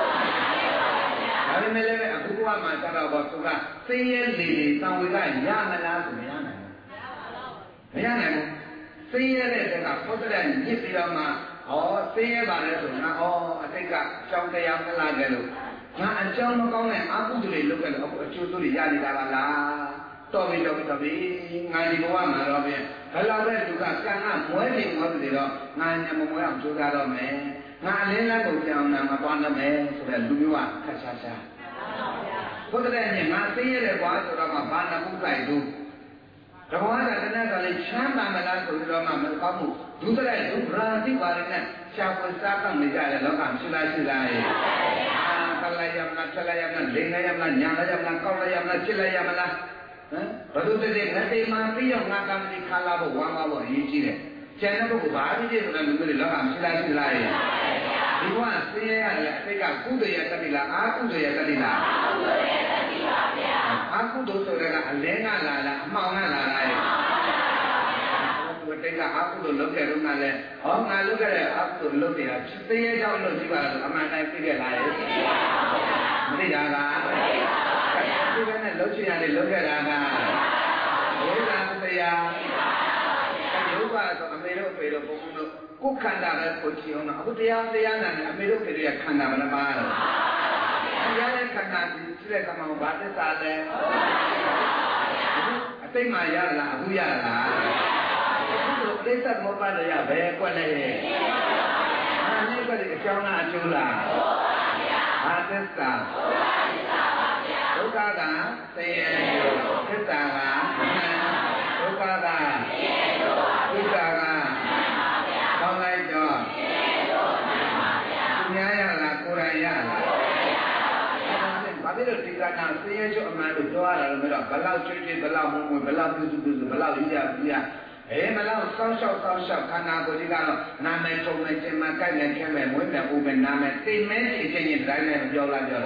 ပေမဲ့လည်းအခုဘဝမှာကျတော့ဘောသူကသိရဲလေသံဝေကရမလားဆိုမရနိုင်ဘူးမရနိုင်ဘူးသိရဲတဲ့ကပုဒ်တဲ့ညစ်ပြီးတော့မှသိရဲပါလေဆိုတော့အတိတ်ကအကြောင်းတရားမလားကြလို့ငါအကြောင်းမကောင်းတဲ့အာဟုတွေလုပ်ခဲ့လို့အခုအကျိုးတွေရနေတာပါလားတော်ပြီငါဒီဘဝမှာတော့ပြင်ဘယ်လောက်ပဲသူကကံကမွဲနေမွဲပြီတော့ငါညမမွဲအောင်ကြိုးစားတော့မယ်ငါအလင်းလန်းကိုကြောင်းနာမသွားတော့မယ်ဆိုတဲ့လူမျိုးကခက်ရှာရှာဘုဒ္ဓရဲ့ညငါသိရတဲ့ဘဝဆိုတော့မှဘာနာမှုဆိုင်သူတဘောကတနေ့ကလေးချမ်းသာမလားဆိုပြီးတော့မှမကောင်းဘူးဒုစရိုက်ဒုဗရာတိပါရနဲ့ရှားပွေစားကောင်းနေကြတဲ့လောကရှိလားရဲ့ကလိုက်ရမလားချက်လိုက်ရမလားလိန်လိုက်ရမလားညာလိုက်ရမလားကောက်လိုက်ရမလားချစ်လိုက်ရမလားဘယ်လိုတည်းငါတေမာပြီးတော့ငါကံဒီခါလာဖို့ဝမ်းပါဖို့အရေးကြီးတယ်။ကျန်တဲ့ပုဂ္ဂိုလ်ဘာဖြစ်ဖြစ်ဆိုတာလူမျိုးတွေလောကမရှိလားရှိလားရဲ့။ဒီဘဝဆင်းရဲရတဲ့အတိတ်ကကုသိုလ်ရတတ်ပြီလားအာကုသိုလ်ရတတ်ပြီလားအာကုသိုလ်ရတတ်ပြီပါဗျာ။အာကုသိုလ်ဆိုတဲ့ကအလင်းကလာလားအမှောင်ကလာလားရဲ့။ဘုတိတ်ကအာကုသိုလ်လုပ်ခဲ့တော့မှလည်းငါလုပ်ခဲ့တဲ့အာကုသိုလ်လုပ်နေတာသိရဲကြောင့်လုပ်ကြည့်ပါလို့အမှန်တိုင်းသိခဲ့လားရဲ့။မသိတာလား။ဒီကနေ့လုံးချင်ရတယ်လုံးခဲ့တာကဘုရားတရားရုပ်ပါဆိုအမေတို့ပေတို့ဘုန်းတို့ကိုယ်ခန္ဓာပဲကိုချီအောင်တော့အခုတရားနာနေအမေတို့ပေတို့ရဲ့ခန္ဓာမလားပါတော့တရားရဲ့ခန္ဓာဒီရှိတဲ့ကမှဘာသစ္စာလဲအသိမှရလားအခုရလားအခုတို့ပြိဿမောပါလို့ရဘယ်ကွက်လဲအာနိကတိအကြောင်းလားအကျိုးလားဘာသစ္စာဒုက္ခကသိရသစ္စာကဒုက္ခကသိရဒုက္ခကကောင်းလိုက်တော့သူများရလားကိုယ်တိုင်ရလားဘာဖြစ်လို့ဒီကနာသိရချုပ်အမှန်လို့ပြောရတာလို့မတော့ဘလောက်ချွေးချွေးဘလောက်မုံမွေဘလောက်ပြုစုဘလောက်ရရမလောက်စောင်းလျှောက်ခန္ဓာကိုယ်ကြီးကတော့နာမည်ထုံနဲ့ကျင်မကိုက်နဲ့ခဲမဲ့မွေးမဲ့ဦးမဲ့နာမည်သိမဲချင်းချင်းတိုင်းနဲ့ပြောလားတ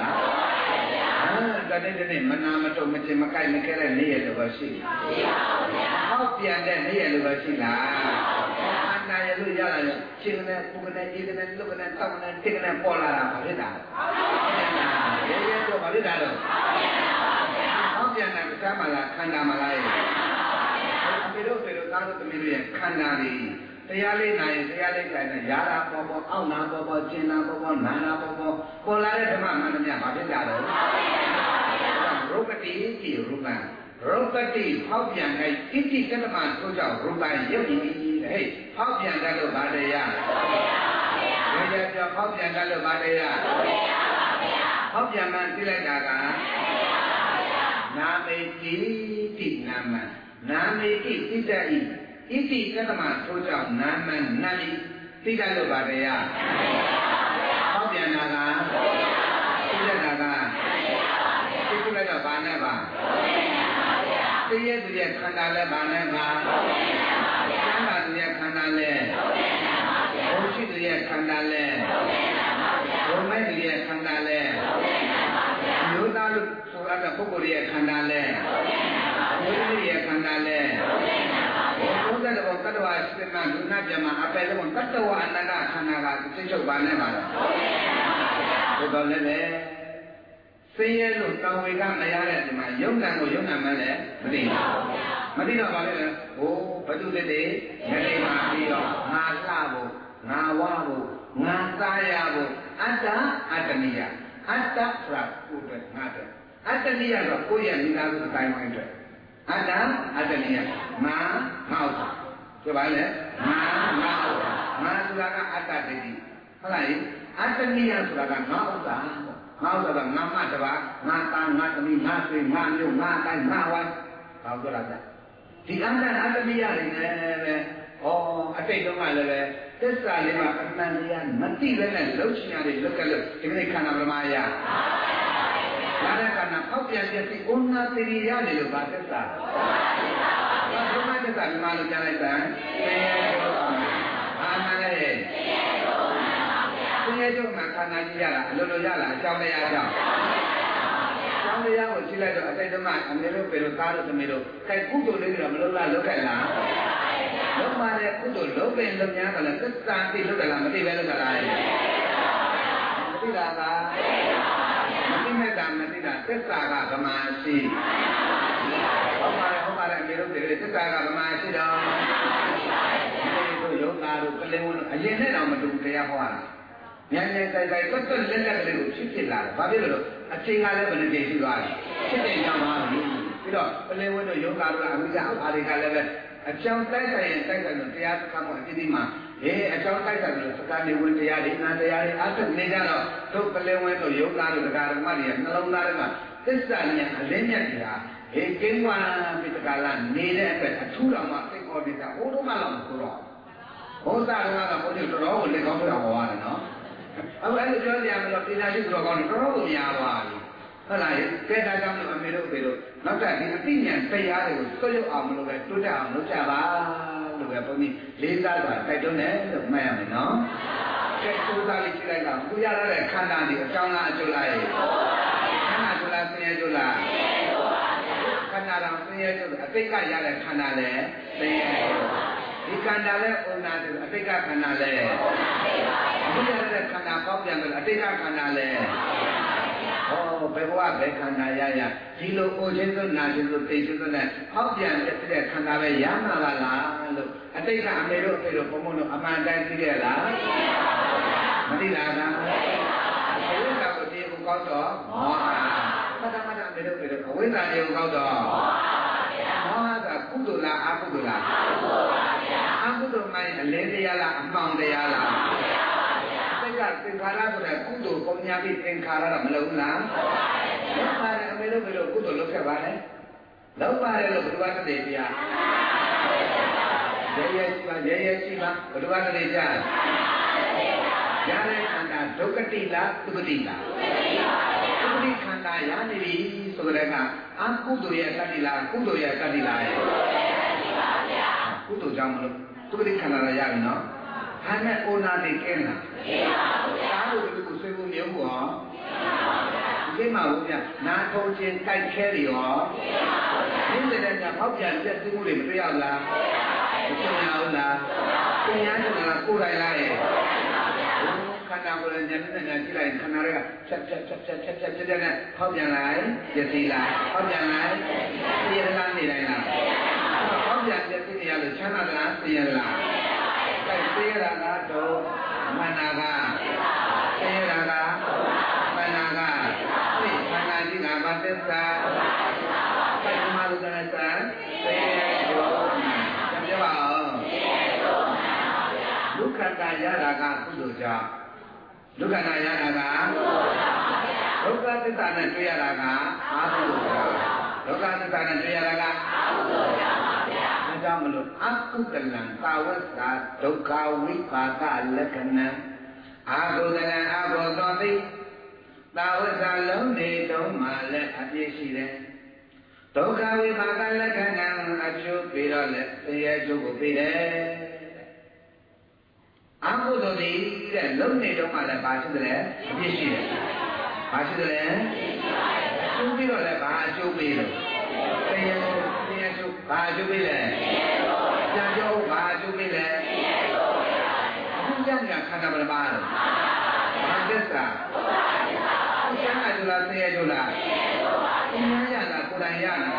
နေ့မနာမတုံမချင်မကိုက်မခဲတဲ့နေ့ရလို့ပဲရှိဟောက်ပြန်တဲ့နေ့ရလို့ပဲရှိလားအနာရလို့ရလာရင်ရှင်ကနေပုဂ္ဂနဲ့ဤကနေလုကနေတောက်ကနေတိကနေပေါ်လာတာဘာဖြစ်တာရဲတော့ဘာဖြစ်တာတော့ဟောက်ပြန်တဲ့ကံမလားခန္ဓာမလားအမေတို့သားတို့သမီးတို့ရဲ့ခန္ဓာတွေတရားလေးနိုင်တရားလေးကြိုင်နဲ့ရာတာပေါ်အောက်နာပေါ်ကျင်နာပေါ်နာနာပေါ်လာတဲ့ဓမ္မမှန်သမျှဘာဖြစ်ကြတော့ရုပ်ကတိတိရူပံရုပ်ကတိဖောက်ပြန်တဲ့ဣတိကတ္တမထို့ကြောင့်ရူပံရုပ်ဤဟဲ့ဖောက်ပြန်တတ်လို့ဗာတရားဘယ်ရပြောဖောက်ပြန်တတ်လို့ဗာတရားဖောက်ပြန်မှသိလိုက်တာကနာမေတိနာမနာမေတိဣတ္တိဣတိကတ္တမထိုးကြောင့်နာမနာမိသိတတ်လို့ပါတရားဟောပြန်တာကသိတတ်တာကသိခုလိုက်တော့ဘာနဲ့ပါသိရဲ့သူရဲ့ခန္ဓာလည်းဘာနဲ့ပါကျမ်းပါသူရဲ့ခန္ဓာလည်းဘုရှိသူရဲ့ခန္ဓာလည်းဘုမဲသူရဲ့ခန္ဓာလည်းမျိုးသားလို့ဆိုရတဲ့ပုဂ္ဂိုလ်ရဲ့ခန္ဓာလည်းဘုရားရဲ့ခန္ဓာလည်းဘုရားတော်ကတ္တဝါစိတ္တလူနာပြမအပယ်လုံးတတ္တဝါအနန္တခန္ဓာကသိချုပ်ပါနဲ့ပါတော့ဘုရားလည်းပဲဆင်းရဲလို့တောင်းဝေကမရတဲ့ဒီမှာယုံနာကိုယုံနာမှလည်းမသိဘူးမသိတော့ပါလေဟိုဘသူတည်းတည်းငရေမှာပြီးတော့ငါလှဖို့ငါဝဖို့ငါစားရဖို့အတ္တအတ္တနိယအတ္တဆိုတာကိုယ်ပဲငါတဲ့အတ္တနိယဆိုကိုယ့်ရဲ့မိသားစုအတိုင်းဝိုင်းအတွက်အတ္တအတ္တနိယငါငါဥစ္စာဆိုပါလေငါဆိုတာကအတ္တတည်းဟုတ်လားအတ္တနိယဆိုတာကငါဥစ္စာငါဥစ္စာကငါမတပါငါသားငါသမီးငါဆွေငါမျိုးငါတိုင်းငါဝိုင်းဘာပြောတာလဲဒီအတ္တနိယတွေနဲ့ပဲ哦，这种嘛了嘞，这啥哩嘛？那你呀，那地人呢？楼起呀的，楼盖了，这个你看到了吗呀？哪来看呐？好边些是温拿地里呀的了吧？这啥？那什么这啥？马路将来啥？那嘞？这些就嘛看哪几家了？路家了，小的呀小。小的呀，我起来就这种嘛，没有别的大的都没有，该工作的了，没有啦，楼盖啦。lúc mà đây cũng tụi lúc bên lúc nhá gọi là tất sang thì lúc là làm cái gì vậy lúc là lại cái là cả cái này làm cái là tất cả cả mà gì hôm nay mình lúc để tất cả cả mà gì đó đây tôi yoga rồi cái level nó anh này nào mà đúng cái hoa nhanh tay tất cả lên cái level chích là bao nhiêu rồi anh chơi ngay lên bên đây rồi chích lên nhau mà cái đó cái level nó yoga rồi anh giáo ở đây cái level ở trong tay nóတရားစကားမှာအတိအမှအကြောင်းတိုက်ဆိုင်လို့စကားနေဝင်တရားတွေနာတရားတွေအသက်နေကြတော့တို့ပလင်ဝဲတို့ယောဂတို့တရားဓမ္မတွေနှလုံးသားတွေကသစ္စာဉာဏ်အလင်းမြတ်တရားကင်းဝါပိတကလာနေတဲ့အတွက်အထူးတော်မှာသိခေါ်နေတာဟိုတော့မှတော့မဆိုတော့ဘုရားတော်ကဘုန်းကြီးတော်တော်ကိုလက်ကောင်းတော်ဟောရတယ်နော်အခုအဲ့လိုပြောကြရမလို့ပညာရှိတော်ကောင်းတော်တော်ကိုများသွားပြီဟုတ်လားကဲဒါကြောင့်အမေတို့ပေတို့နောက်ထပ်ဒီအသိဉာဏ်တရားတွေကိုဆွတ်ရုပ်အောင်မလို့ပဲတိုးတက်အောင်လုပ်ကြပါလို့ပဲဘုန်းကြီးလေးစားစွာတိုက်တွန်းတယ်လို့မှတ်ရမယ်နော်ကဲတိုးစားလေးကြည့်လိုက်တော့ကိုရတဲ့ခန္ဓာဒီအကြောင်းလားအကျိုးလားခန္ဓာကျိုးလားဆင်းရဲကျိုးလားခန္ဓာတော်ဆင်းရဲကျိုးအတိတ်ကရတဲ့ခန္ဓာလည်းဆင်းရဲဒီခန္ဓာလည်းဥနာတယ်အတိတ်ကခန္ဓာလည်းအခုရတဲ့ခန္ဓာပေါက်ပြန်တယ်အတိတ်ကခန္ဓာလည်းဘယ်ဘဝဘယ်ခန္ဓာရဒီလိုကိုချင်းစွနာချင်းစွသိချင်းစွနဲ့ဟောက်ပြန်တဲ့ခန္ဓာပဲရမှာလားလို့အတိတ်ကအမေတို့အဖေတို့ဘုံဘုံတို့အမှန်တိုင်းသိခဲ့လားမသိလားကအဝိဇ္ဇာကိုဒီကိုကောက်တော့မောဟမတအမေတို့အဖေတို့အဝိဇ္ဇာကိုကောက်တော့မောဟကကုသိုလ်လားအကုသိုလ်လားအကုသိုလ်မှအလင်းတရားလားအမှောင်တရားလားသင်္ခါရဆိုတဲ့ကုသိုလ်ပုံညာပြီးသင်္ခါရတော့မလုံးဘူးလားလုံးပါတယ်အမေတို့ဘယ်လိုကုသိုလ်လုပ်ခဲ့ပါလဲလုံးပါတယ်လို့ဘုရားတည်းပြရဲရှိပါဘုရားတည်းပြရတဲ့ခန္ဓာဒုက္ခတိလားသုခတိလားသုခတိခန္ဓာရနေပြီဆိုတဲ့ကအကုသိုလ်ရဲ့တတ္တိလားကုသိုလ်ရဲ့တတ္တိလားကုသိုလ်ကြောင့်မလို့သုခတိခန္ဓာရရပြီနော်ဟာနဲ့အိုနာနေကဲလားသားတို့ကိုဆွေးဖို့မျိုးကောဒီမှာဘူးဗျနာထုံးချင်းတိုက်ခဲတွေရောဒီတဲ့ကပေါက်ပြန်ပြည့်စုံမှုတွေမတွေ့ရလားမတွေ့ရဘူးလားသင်ရားဆိုတာကိုယ်တိုင်လားရဲ့ခန္ဓာကိုယ်နဲ့ဉာဏ်နဲ့ကြည့်လိုက်ခန္ဓာတွေကဖြတ်နဲ့ပေါက်ပြန်လိုက်ရည်လားပေါက်ပြန်လိုက်သိရလားနေတိုင်းလားပေါက်ပြန်ပြည့်စုံနေရလို့ချမ်းသာလားသိရလားသိရတာကတော့မနာကသိရတာကမနာကသိခန္ဓာကြီးကမသစ္စာသိမလို့တဲ့စာသိရတော့ကြပါအောင်ဒုက္ခတာရတာကကုသိုလ်ကြောင့်ဒုက္ခတာရတာကဒုက္ခသစ္စာနဲ့တွေ့ရတာကအကုသိုလ်ကြောင့်ဒုက္ခသစ္စာနဲ့တွေ့ရတာကအကုသိုလ်ကြောင့်ကြောင့်မလို့အကုသလံသာဝတ္တဒုက္ခဝိပါကလက္ခဏံအာဟုဒလံအဘောသောတိသာဝတ္တလုံးနေတုံးမှလည်းအပြည့်ရှိတယ်ဒုက္ခဝိပါကလက္ခဏံအကျိုးပြီးတော့လည်းတရားကျိုးကိုပြီးတယ်အကုသိုလ်ဒီတဲ့လုံးနေတုံးမှလည်းဘာရှိတယ်အပြည့်ရှိတယ်ဘာရှိတယ်အကျိုးပြီးတော့လည်းဘာအကျိုးပြီးလို့တရားကျိုးဘာအကျိုးပြီးလဲပြန်ပြောဘာအကျိုးပေးလဲအခုကြောင့်ခန္ဓာဘယ်ပါလဲဘာသစ္စာဘုရားကကျလားဆင်းရဲကျလားအင်းရလားကိုယ်တိုင်ရလား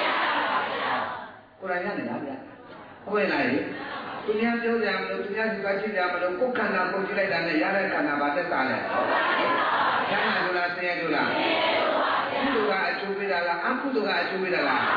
ကိုယ်တိုင်ရနေတာဗျဟုတ်ရဲ့လားသူများပြောကြမလို့သူများဒီကကြည့်ကြမလို့ကိုယ်ခန္ဓာကိုကြည့်လိုက်တာနဲ့ရတဲ့ခန္ဓာဘာသစ္စာလဲဘုရားကကျလားဆင်းရဲကျလားကုသိုလ်ကအကျိုးပေးတာလားအကုသိုလ်ကအကျိုးပေးတာလား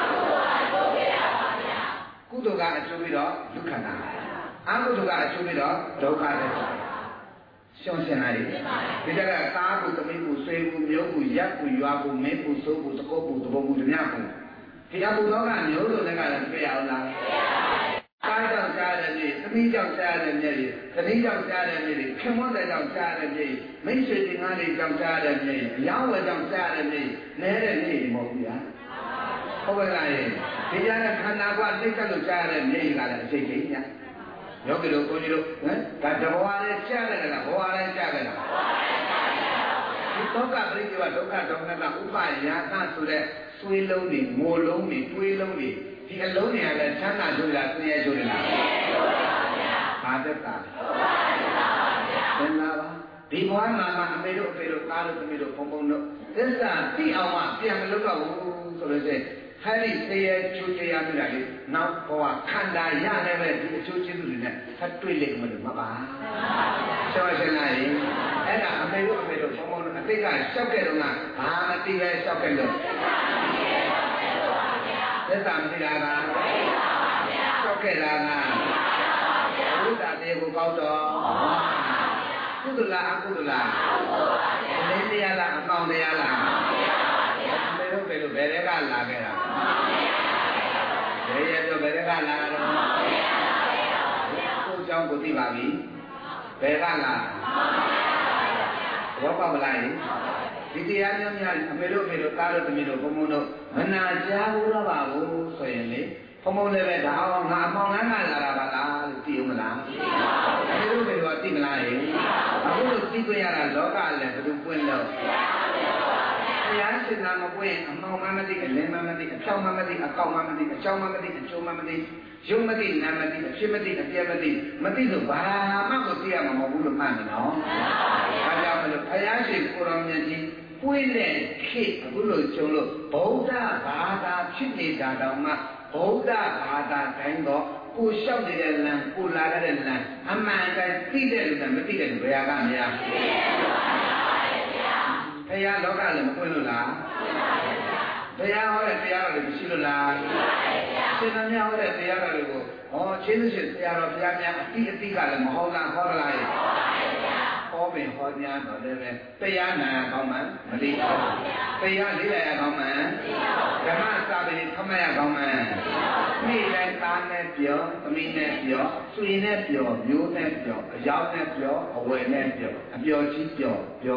ကုသိုလ်ကအကျိုးပြီးတော့ဒုက္ခနာအကုသိုလ်ကအကျိုးပြီးတော့ဒုက္ခတဲ့ရှင်းရှင်းလိုက်ဒီကသားကိုသမီးကိုဆွေကိုမျိုးကိုရက်ကိုရွာကိုမင်းကိုစိုးကိုတကုတ်ကိုတဘုံကိုဓမြကိုဒီအဘုသောကမျိုးတို့လည်းကလည်းတွေ့ရအောင်လားသာသားကြောင့်ကြားတယ်မြေသမီးကြောင့်ကြားတယ်မြေသမီးကြောင့်ကြားတယ်မြေခင်မွန်းတဲ့ကြောင့်ကြားတယ်မြေမိတ်ဆွေတင်ကားလေးကြောင့်ကြားတယ်မြေအယောင်းဝယ်ကြောင့်ကြားတယ်မြေနဲတဲ့မြေမဟုတ်ဘူးဗျာဟုတ်ကဲ့လားဒီကြားတဲ့ခန္ဓာကသိက္ခာလို့ကြားတဲ့မြေကလည်းအစိတ်ကြီးညယောဂီတို့ကိုကြီးတို့ဟမ်ဒါတဘဝလေးကြားတယ်လားဘဝလေးကြားတယ်လားဒီဒုက္ခပရိစ္ဆေဝဒုက္ခဒေါမနတဥပယာသဆိုတဲ့သွေးလုံးတွေငိုလုံးတွေတွေးလုံးတွေဒီအလုံးတွေကလည်းချမ်းသာကြိုးလားဆင်းရဲကြိုးလားဆင်းရဲကြိုးပါဗျာဘာသက်တာသင်လာပါဒီဘဝမှာအမေတို့အဖေတို့သားတို့သမီးတို့ဘုံဘုံတို့သစ္စာသိအောင်မှပြန်မလုပ်တော့ဘူးဆိုလို့ရှိရင်ဟဲ့ဒီဆင်းရဲကြိုးတရားပြတာလေနောက်ဘဝခန္ဓာရလည်းပဲဒီအကျိုးကျေးဇူးတွေနဲ့ထပ်တွေ့လိမ့်မယ်လို့မှတ်ပါရှောရှင်းလားအဲ့ဒါအမေတို့အဖေတို့ဘုံဘုံတို့အတိတ်ကရှောက်ခဲ့တော့ကဘာမသိပဲရှောက်ခဲ့လို့သစ္စာမသိတာကရှောက်ခဲ့တာကဘုရားတေကိုကောက်တော့ကုသလအကုသလအလေးတရားလားအပေါင်းတရားလားအမေတို့ဘယ်လိုဘယ်တွေကလာခဲ့တာဘယ်ရတော့ဘယ်တွေကလာတော့ကိုเจ้าကိုသိပါပြီဘယ်ကလာဘောပါမလားဒီတရားများများအမေတို့အဖေတို့သားတို့သမီးတို့ဘုံဘုံတို့မနာကြားဘူးတော့ပါဘူးဆိုရင်လေဘုံဘုံလည်းပဲဒါအောင်ငါအမောင်လန်းကလာတာပါလားလို့သိဦးမလားအမေတို့အဖေတို့ကသိမလားအခုလို့သိကြရတာလောကလည်းဘယ်သူပွင့်လို့တရားစင်နာမပွင့်အမောင်မမသိအလင်းမမသိအဖြောင်းမမသိအကောက်မမသိအချောင်းမမသိအချိုးမမသိရုပ်မသိနာမသိအဖြစ်မသိအပြည့်မသိမသိလို့ဘာမှမသိရမှာမဟုတ်ဘူးလို့မှတ်နေနော်ဒါကြောင့်မလို့ဘုရားရှင်ကိုရောင်မြတ်ကြီးပွင့်တဲ့ခေတ်အခုလို့ကျုံလို့ဗုဒ္ဓဘာသာဖြစ်နေတာတောင်မှဗုဒ္ဓဘာသာတိုင်းတော့ကိုလျှောက်နေတဲ့လမ်းကိုလာတဲ့လမ်းအမှန်တိုင်းသိတဲ့လူကမသိတဲ့လူဘယ်ဟာကမရဘုရားလောကလည်းမပွင့်လို့လားဘုရားဟောတဲ့တရားတော်တွေမရှိလို့လားရှင်သာမြတ်ဟောတဲ့တရားတော်တွေကိုဟောချင်းချင်းတရားတော်ဘုရားများအတိအတိကလည်းမဟောလားဟောလားဟောပင်ဟောညာတော့လည်းပဲတရားနာကောင်းမှမသိဘူးတရားလေးလိုက်ရကောင်းမှဓမ္မစာပေခမရကောင်းမှနေ့တိုင်းသားနဲ့ပြောသမီးနဲ့ပြောဆွေနဲ့ပြောမျိုးနဲ့ပြောအယောက်နဲ့ပြောအဝယ်နဲ့ပြောအပြောကြီးပြော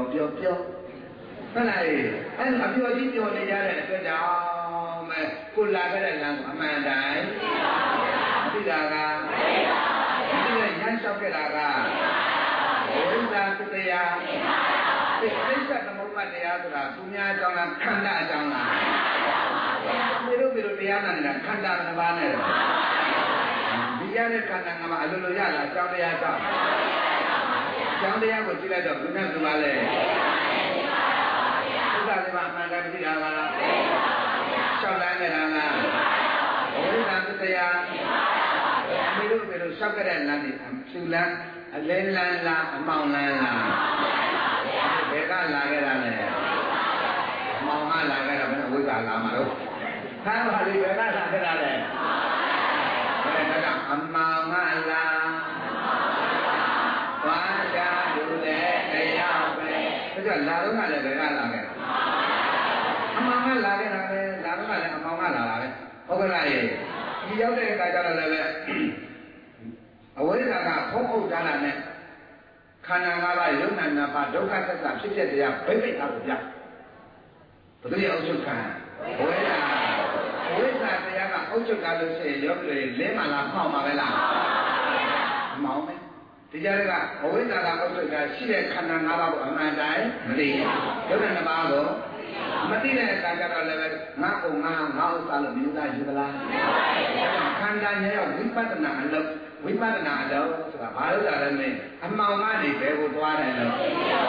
ဟုတ်လားအဲ့အပြောကြီးပြောနေကြတဲ့အတွက်ကြောင့်မဲ့ကိုလာခဲ့တဲ့လမ်းကိုအမှန်တိုင်းသိတာကသိတဲ့ရမ်းလျှောက်ခဲ့တာကဝိဇ္ဇာသတရားသိသမုပ္ပါဒတရားဆိုတာသူများအကြောင်းလားခန္ဓာအကြောင်းလားဘယ်လိုတရားနာနေတာခန္ဓာနှစ်ပါးနဲ့ဒီရတဲ့ခန္ဓာငါးပါးအလိုလိုရလားအကြောင်းတရားကြောင့်အကြောင်းတရားကိုကြည့်လိုက်တော့ဘုရားကပါလေဘုရားကမှအမှန်တရားသိတာကရှောက်လန်းနေတာကဝိဇ္ဇာသတရားဘယ်လိုရှောက်ကြတဲ့လမ်းတွေဖြူလန်းအလဲလန်းလားအမောင်လန်းလားဘယ်ကလာခဲ့တာလဲအမောင်ကလာခဲ့တာဘယ်ဝိဇ္ဇာလာမှာတော့ခါပါလိဘယ်ကလာခဲ့တာလဲဘယ်ကအမောင်ကလာဘာသာလူတဲ့တရားပဲဒါကြောင့်လာတော့ကလည်းဘယ်ကလာခဲ့အမောင်ကလာခဲ့တာပဲလာတော့ကလည်းအမောင်ကလာတာပဲဟုတ်ကဲ့လားဒီရောက်တဲ့အခါကျတော့လည်းအဝိဇ္ဇာကဖုံးအုပ်ထားတာနဲ့ခန္ဓာ၅ပါးယုံနာနာပါဒုက္ခသစ္စာဖြစ်တဲ့တရားဘိသိက်တာကိုပြဘုသူရဲ့အုပ်ချုပ်ခံဝိဇ္ဇာတရားကအုပ်ချုပ်ကားလို့ရှိရင်ယောဂီတွေလင်းမှလားမှောက်မှာပဲလားမှောက်မယ်ဒီကြားကအဝိဇ္ဇာကအုပ်ချုပ်တာရှိတဲ့ခန္ဓာ၅ပါးကိုအမှန်တိုင်းမသိဘူးယုံနာနာပါကိုမသိတဲ့အခါကျတော့လည်းငါ့ကိုငါဥစ္စာလို့မြင်သားယူသလားခန္ဓာရဲ့ဝိပဿနာအလုပ်ဆိုတာဘာလို့လဲလဲအမှောင်ကနေဘယ်ကိုသွားတယ်လို့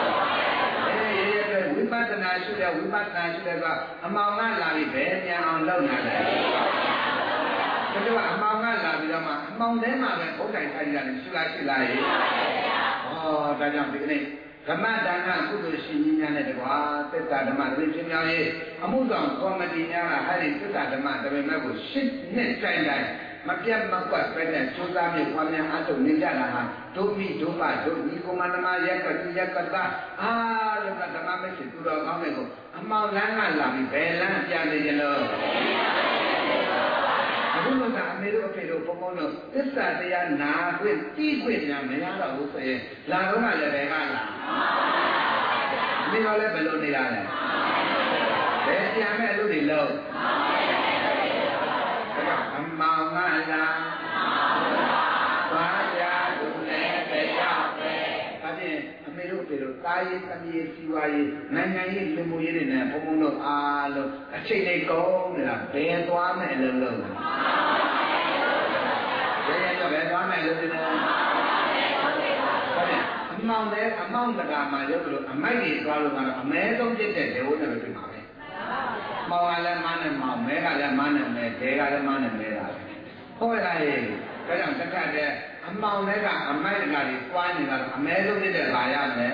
ဝိပဿနာရှုတယ်ကအမှောင်ကလာပြီးဘယ်ပြန်အောင်လုပ်နေလဲဒါကြောင့်အမှောင်ကလာပြီးတော့မှအမှောင်ထဲမှာပဲဘုဒ္ဓံထိုင်ကြတယ်ရှုလိုက်ရှိလားဒါကြောင့်ဒီကနေ့ဓမ္မဒါနကုသိုလ်ရှင်ကြီးများနဲ့တကွာသစ္စာဓမ္မတွေဖြစ်မြောက်ရေးအမှုဆောင်ကော်မတီများကအဲ့ဒီသစ္စာဓမ္မတပည့်မဲ့ကိုရှင်းနဲ့တိုင်းမပြတ်မကွက်ပဲနဲ့စူးစမ်းမြဖွားများအားထုတ်နေကြတာဟာဒုမိဒုပဒုမိကုမန္တမရက်ကတိရက်ကတာအားလုံးကဓမ္မမရှိသူတော်ကောင်းတွေကိုအမောင်လန်းကလာပြီးဘယ်လန်းပြန်နေကြလို့အခုလိုကအမေတို့အဖေတို့ဘုံဘုံတို့သစ္စာတရားနာခွင့်သိခွင့်များမရတော့ဘူးဆိုရင်လာတော့မှလည်းဘယ်ကလာအမေတော်လည်းဘယ်လိုနေတာလဲဘယ်ပြန်မဲ့လူတွေလုံးအမောင်ကလာဘာကြသူလည်းတရားပဲဒါဖြင့်အမေတို့အဖေတို့တာရေးသမီးရေးစီဝါရေးနိုင်ငံရေးလူမှုရေးတွေနဲ့ဘုံဘုံတို့အားလုံးအချိန်လေးကုန်နေတာဘယ်သွားမဲ့အလုံးလုံးဘယ်ရောက်ပဲသွားမယ်လို့ဒီလိုအမောင်နဲ့အမောင်တကာမှာရုပ်လို့အမိုက်ကြီးသွားလို့ကတော့အမဲဆုံးပြစ်တဲ့ဒေဝနဲ့ပဲဖြစ်မှာပဲမောင်ကလည်းမနဲ့မောင်မဲကလည်းမနဲ့မဲဒေကလည်းမနဲ့မဲတာပဲဟုတ်လားလေဒါကြောင့်တစ်ခါတည်းအမောင်နဲ့ကအမိုက်တကာကြီးသွားနေတာတော့အမဲဆုံးပြစ်တဲ့လာရမယ်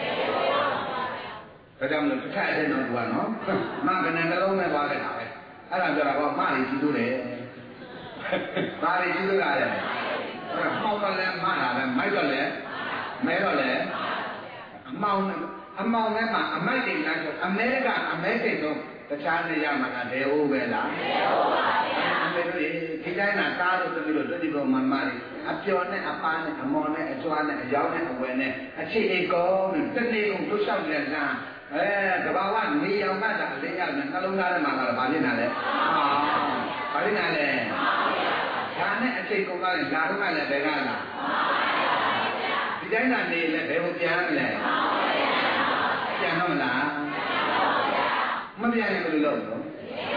ဒါကြောင့်လို့တစ်ခါတည်းတော့သူကနော်မကနဲ့နှလုံးနဲ့သွားခဲ့တာပဲအဲ့ဒါပြောတာကမကြီးကြည့်လို့တယ်ဘာတွေကြည့်လို့ရတယ်ဟောတော့လည်းမလာလည်းမိုက်တော့လည်းမဲတော့လည်းအမောင်နဲ့မှအမိုက်တွေလားဆိုအမဲကအမဲတွေတော့တခြားနေရမှာကဒေဟုတ်ပဲလားဒေဟုတ်ပါဗျာအမေတို့ဒီတိုင်းနာကားလို့သမီးတို့တိတော်မမတွေအပျော်နဲ့အပန်းနဲ့အမော်နဲ့အကျွမ်းနဲ့အယောင်နဲ့အဝယ်နဲ့အခြေအေးကောင်းနဲ့တနေ့ကုန်လှုပ်ရှားနေလားတဘာဝနေအောင်ကတာအလေးရနဲ့နှလုံးသားထဲမှာကတော့ဗာဖြစ်နေတယ်ဘာဖြစ်နေလဲဒါနဲ့အချိန်ကုန်သွားရင်လာတော့လည်းဘယ်ကလာဒီတိုင်းသာနေလဲဘယ်ကိုပြန်မလဲပြန်တော့မလားမပြန်ရင်ဘယ်လိုလုပ်လို့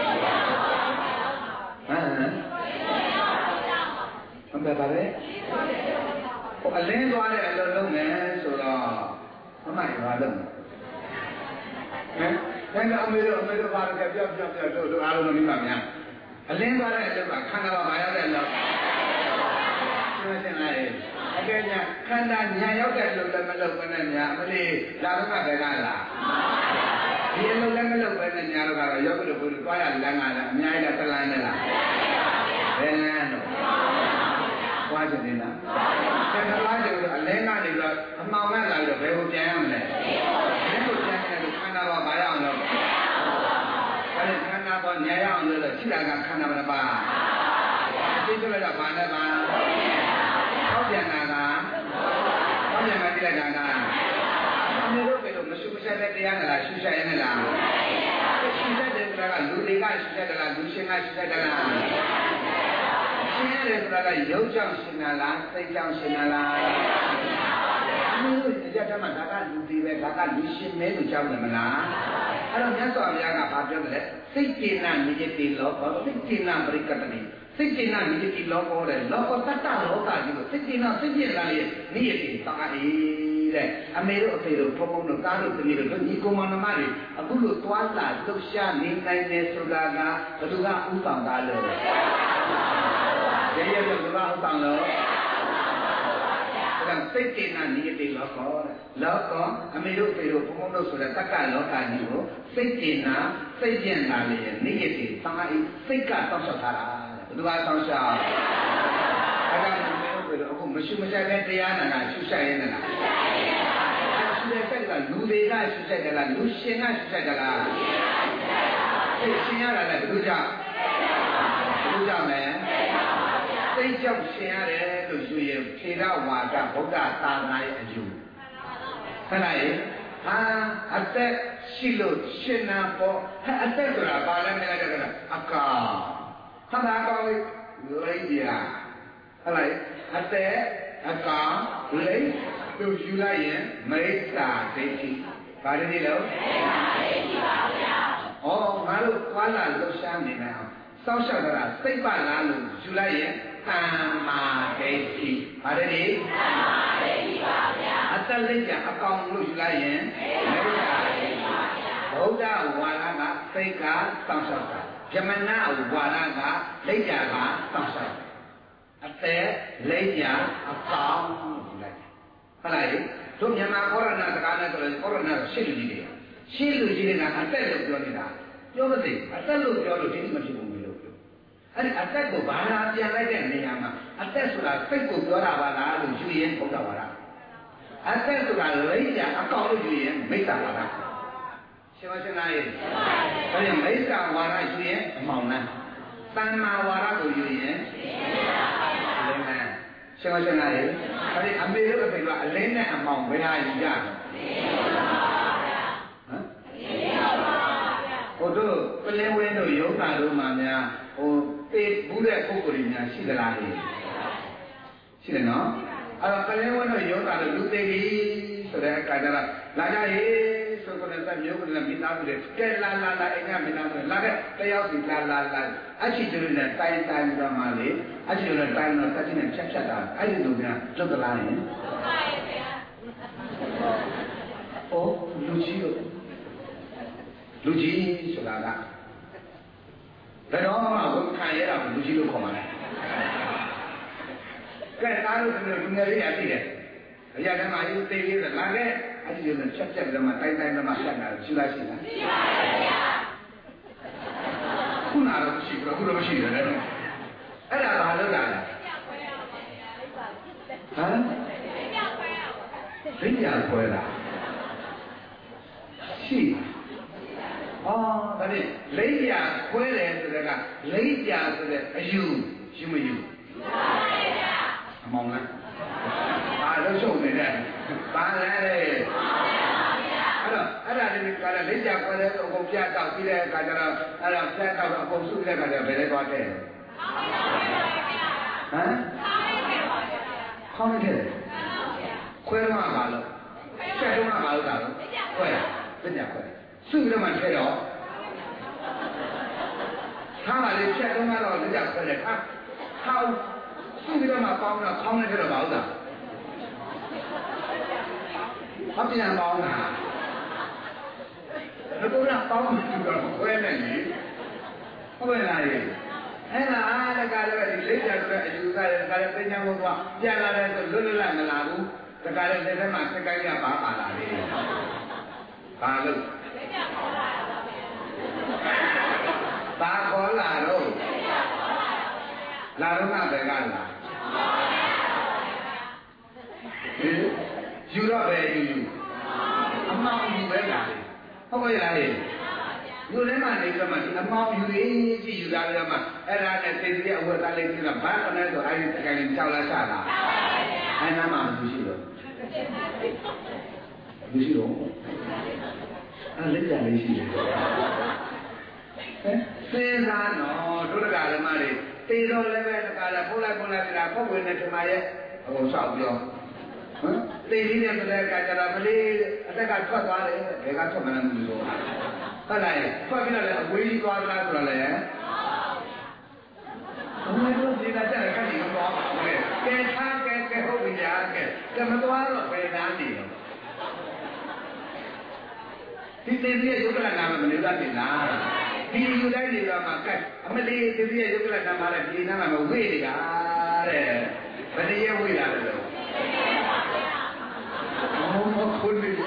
ဟမ်ဘာလဲအလင်းသွားတဲ့အလုပ်လုပ်မယ်ဆိုတော့မမရွာလုပ်ဟမ်ဒါကအမေတို့ဘာလဲပြောတို့အားလုံးမိမများအလင်းသွားတဲ့အလုပ်ကခန္ဓာဘာရောက်တဲ့အလုပ်ပြောချင်လားအကဲညာခန္ဓာညာရောက်တဲ့အလုပ်လည်းမလုပ်ဘဲနဲ့ညာအမလေးလာတော့ကဘယ်ကလာဒီအလုပ်လည်းမလုပ်ဘဲနဲ့ညာတော့ကတော့ရောက်လို့ဘုရားသွားရလမ်းကလည်းအများကြီးလားတလန်းနဲ့လားဘယ်လမ်းတော့သွားချင်နေလားဆက်သွားကြလို့အလင်းကနေတော့အမှောင်ကလာပြီးတော့ဘယ်ကိုပြန်ရမလဲဘယ်ကိုပြန်ရလဲခန္ဓာဘာရအောင်လုပ်အဲ့ဒီခန္ဓာပေါ်ညာရအောင်လို့ရှိတာကခန္ဓာမလားပါသိကြလိုက်တာဘာနဲ့ပါဟောပြန်တာကဟောပြန်မှကြည့်လိုက်တာကအမျိုးတို့ပဲလို့မရှုမဆက်တဲ့တရားလားရှုဆက်ရနေလားရှုဆက်တယ်ဆိုတာကလူတွေကရှုဆက်တယ်လားလူရှင်ကရှုဆက်တယ်လားရှင်းရတယ်ဆိုတာကရုပ်ကြောင့်ရှင်းတာလားစိတ်ကြောင့်ရှင်းတာလားအမျိုးတို့အကြမ်းမှဒါကလူတွေပဲဒါကလူရှင်မဲလို့ကြောက်တယ်မလားအဲ့တော့မြတ်စွာဘုရားကဘာပြောလဲစိတ်ကျေနပ်နေတိလောကစိတ်ကျေနပ်ပရိကတနေစိတ်ကျေနပ်နေတိလောကတဲ့လောကတတ္တလောကကြီးကိုစိတ်ကျေနပ်စိတ်ကျေလာရဲ့နေရတိတာအေးတဲ့အမေတို့အဖေတို့ဘုံဘုံတို့ကားတို့တမီးတို့ညီကိုမနမတွေအခုလိုသွားလာလှုပ်ရှားနေနိုင်တယ်ဆိုတာကဘယ်သူကဥဆောင်တာလဲရရပြောဘယ်သူကဥဆောင်လို့စိတ်ကျေနပ်နေတိလောကတဲ့လောကအမေတို့ဖေတို့ဘုံဘုံတို့ဆိုတဲ့တက္ကလောကကြီးကိုစိတ်ကျေနပ်စိတ်ကျင်လာလေနေရတိတာအေးစိတ်ကတောက်လျှောက်ထားတာဘယ်သူကတောက်လျှောက်အဲဒါကိုမေတို့ဖေတို့အခုမရှိမဆိုင်တဲ့တရားနာကရှုဆိုင်ရနေလားရှုဆိုင်တဲ့ကလူတွေကရှုဆိုင်တယ်လားလူရှင်ကရှုဆိုင်တယ်လားရှင်ရတာလည်းဘယ်သူကြောင့်လဲစိတ်ကြောင့်ရှင်ရတယ်လို့ယူရင်ထေရဝါဒဗုဒ္ဓသာသနာရဲ့အယူဟုတ်လားအသက်ရှိလို့ရှင်နာပေါ်အသက်ဆိုတာဘာလဲမလဲတဲ့အကာဟာသာကောင်းလေးရည်ဟုတ်လားအသက်အကာလေးတို့ယူလိုက်ရင်မိစ္ဆာဒိဋ္ဌိဘာလဲလို့မိစ္ဆာဒိဋ္ဌိပါဗျာဩငါတို့ခွာလာလှုပ်ရှားနေမယ်အောင်စောင့်ရှောက်တာစိတ်ပါလားလို့ယူလိုက်ရင်သမ္မာဒိဋ္ဌိဘာလဲသမ္မာဒိဋ္ဌိပါဗျာအသက်လက်ကျအကောင်လို့ယူလိုက်ရင်မိစ္ဆာဒိဋ္ဌိပါဗျာဗုဒ္ဓဝါဒကစိတ်ကစောင့်ရှောက်တာယမနာဝါဒကလက်ကျကစောင့်ရှောက်တာအသက်လက်ကျအကောင်လို့ယူလိုက်ဟုတ်လားတို့မြန်မာကောရဏစကားနဲ့ဆိုရင်ကောရဏရှစ်လူကြီးတွေရှစ်လူကြီးတွေကအသက်လို့ပြောနေတာပြောမသိအသက်လို့ပြောလို့ဒီနေ့မဖြစ်ဘူးလို့ပြောအဲ့ဒီအသက်ကိုဘာသာပြန်လိုက်တဲ့နေရာမှာအသက်ဆိုတာစိတ်ကိုပြောတာပါလားလို့ယူရင်ဘုရားဝါဒအသက်ဆိုတာလိမ့်ကြအကောင့်လို့ယူရင်မိစ္ဆာဝါဒရှင်မရှင်သားရဲ့ဒါကြောင့်မိစ္ဆာဝါဒယူရင်အမှောင်လန်းတဏ္ဍာဝါဒကိုယူရင်ရှင်းမရှင်းလားအဲ့ဒီအမေတို့အဖေကအလင်းနဲ့အမောင်ဘယ်ဟာယူကြလဲဟိုတို့ပလင်းဝင်းတို့ယောဂတို့မှများဟိုပေဘူးတဲ့ပုဂ္ဂိုလ်တွေများရှိသလားရှိတယ်နော်အဲ့တော့ပလင်းဝင်းတို့ယောဂတို့လူသေးပြီဆိုတဲ့အခါကျတော့လာကြရေးဆိုတော့လည်းမျိုးကလည်းမိသားစုတွေကဲလာအိမ်ကမိသားစုလာခဲ့တယောက်စီလာအချီကျိုးနဲ့တိုင်းတော့မှလေအချီကျိုးနဲ့တိုင်းတော့တက်ချင်းနဲ့ဖြတ်တာအဲ့ဒီလိုများလွတ်သလားရင်အိုးလူကြီးဆိုတာကဘယ်တော့မှဝန်ခံရတာလူကြီးလို့ခေါ်မှာလေကဲအားလုံးလူငယ်လေးရသိတယ်အရာတည်းမှာရေးသေးလေးလာခဲ့အဲ့ဒီလိုချက်ပြီးတော့မှတိုင်းတော့မှဆက်လာရှိလားရှိပါဗျာခုနတော့မရှိဘူးခုတော့မရှိတယ်လေအဲ့ဒါဘာလို့လာလဲဟမ်လိမ့်ရခွဲတာရှိဒါနဲ့လိမ့်ရခွဲတယ်ဆိုတဲ့ကလိမ့်ရဆိုတဲ့အယူရှိမယူအမောင်လားဘာလို့ရှုံနေလဲဘာလဲအဲ့ဒါလေးကလည်းလက်ကြခွဲတဲ့အကုန်ပြတ်တော့ပြီးတဲ့အခါကျတော့အဲ့ဒါပြတ်တော့အကုန်စုတဲ့အခါကျတော့ဘယ်လဲသွားတဲ့ဟမ်ခေါင်းနဲ့ခွဲတော့မှာလို့ချက်တော့မှာလို့တာလို့ခွဲလက်ကြခွဲစုပြီးတော့မှထဲတော့ထားပါလေချက်တော့မှတော့လက်ကြခွဲတယ်ဟာစုပြီးတော့မှပေါင်းတော့ခေါင်းနဲ့ထဲတော့ပါလို့တာဘာပြန်ပေါင်းတာဘယ်လိုလဲပေါင်းပြီးတော့ခွဲနေလေဟုတ်ပါလားအဲ့ဒါအားတကလည်းဒီလိမ့်ကြဆိုတဲ့အယူဆရဲ့တကလည်းပညာဘုရားပြန်လာတယ်ဆိုလွတ်လပ်မလာဘူးတကလည်းလက်ထဲမှာစက်ကိုင်းရပါလာလေဘာလို့ဘာခေါ်လာတော့လာတော့ကဘယ်ကလာယူတော့ပဲယူအမောင်ယူပဲလာတယ်ဟုတ်ပါရဲ့လားယူထဲမှာနေကြမှာဒီအမောင်ယူရေးကြည့်ယူလာကြမှာအဲ့ဒါနဲ့သိတဲ့အဝတ်သားလေးကြီးကဘာကလဲဆိုအဲ့ဒီတကယ်ကြီးကြောက်လာချလာအဲ့နာမှာမရှိတော့အဲ့လက်ကြလေးရှိတယ်စဉ်းစားတော့ဒုက္ခဓမ္မတွေတေတော်လည်းပဲတကယ်ဖုန်းလိုက်ပြတာပုဂ္ဂိုလ်နဲ့ဓမ္မရဲ့အကုန်ဆောက်ပြောဟမ်သိပြီးတဲ့ကကြတာမလေးအသက်ကထွက်သွားတယ်ဘယ်ကထွက်မှန်းမသိဘူးဟုတ်လားထွက်ပြီးတော့လည်းအဝေးကြီးသွားလားဆိုတော့လည်းဘယ်လိုဒီကကြတဲ့ခက်နေတော့ကဲထားကဲဟုတ်ပြီညာကဲမသွားတော့ဘယ်နားနေတော့ဒီသိပြီးရုပ်ကလနာမလို့တတ်လားဒီယူလိုက်နေတော့မှကဲအမလေးသိပြီးရုပ်ကလနာမှာလည်းဒီနားမှာမဝေ့နေတာတဲ့ဘယ်နည်းဝေ့လာလဲခုနက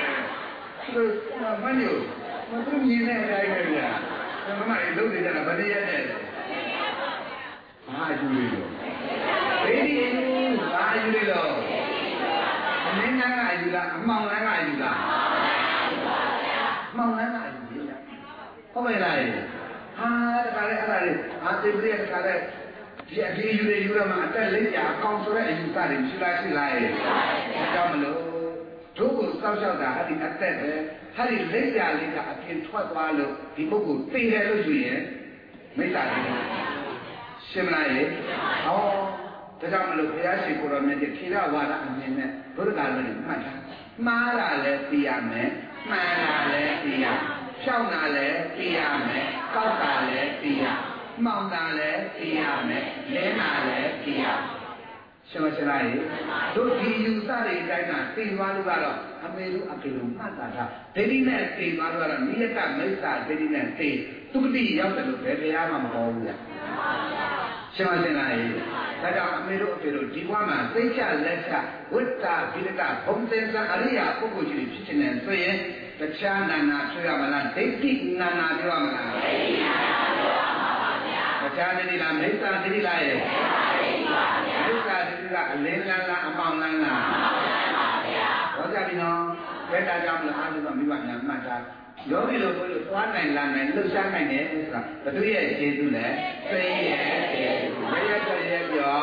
မညိုမသူမြင်တဲ့အတိုင်းပဲဗျာမမလေးလုံးနေကြတာဗတိရတဲ့ဘာယူလို့ဗတိဘာယူလို့အမင်းကယူလားအမောင်ကယူလားအမောင်ကယူလားဟုတ်ပါရဲ့ဟာတခါလေအဲ့ဒါလေအာတိပရိတခါလေဒီအပြေယူရမှာအတက်လက်ကြအကောင်ဆိုတဲ့အယူဆတွေရှိလားရဲ့အကြောင်းမလို့တို့ကိုစောက်ရှောက်တာအဲ့ဒီအသက်ပဲဟာဒီလက်ကြလေးကအပြင်ထွက်သွားလို့ဒီပုဂ္ဂိုလ်သိတယ်လို့ဆိုရင်မိစ္ဆာလေးရှင်းမလားရဲ့ဟောဒါကြောင့်မလို့ဘုရားရှင်ကိုယ်တော်မြတ်ရဲ့ထေရဝါဒအမြင်နဲ့ဘုရားကလည်းမှတ်တာမှားတာလည်းသိရမယ်မှန်တာလည်းသိရဖြောင်းတာလည်းသိရမယ်ကောက်တာလည်းသိရမှောင်တာလည်းသိရမယ်လဲတာလည်းသိရရှင်းမရှင်းလားတို့ဒီယူဆတွေအတိုင်းကသိသွားလို့ကတော့အမေတို့အဖေတို့မှတ်တာကဒိဋ္ဌိနဲ့သိသွားလို့ကတော့နိယတမိစ္ဆာဒိဋ္ဌိနဲ့သိသူတိရောက်တယ်လို့ဘယ်တရားမှမဟောဘူးဗျရှင်းမရှင်းလားဒါကြောင့်အမေတို့အဖေတို့ဒီဘဝမှာသိချလက်ချဝိတ္တဗိဒကဘုံသင်္ဇာအရိယာပုဂ္ဂိုလ်ကြီးဖြစ်နေဆိုရင်တခြားနာနာပြောရမလားဒိဋ္ဌိနာနာပြောရမလားဒိဋ္ဌိနာနာပြောရမှာပါဗျာတရားဒိဋ္ဌိလားမိစ္ဆာဒိဋ္ဌိလားရဲ့မိစ္ဆာဒိဋ္ဌိကအလင်းလားအမောင်လားဟောကြပြီနော်ဘယ်တာကြောင့်လဲအားလုံးကမိဘများမှတ်တာယောဂီတို့ဘုရားသွားနိုင်လာနိုင်လှုပ်ရှားနိုင်တယ်ဆိုတာဘသူရဲ့ခြေသူလဲစိတ်ရဲ့ခြေသူရဲ့ပြော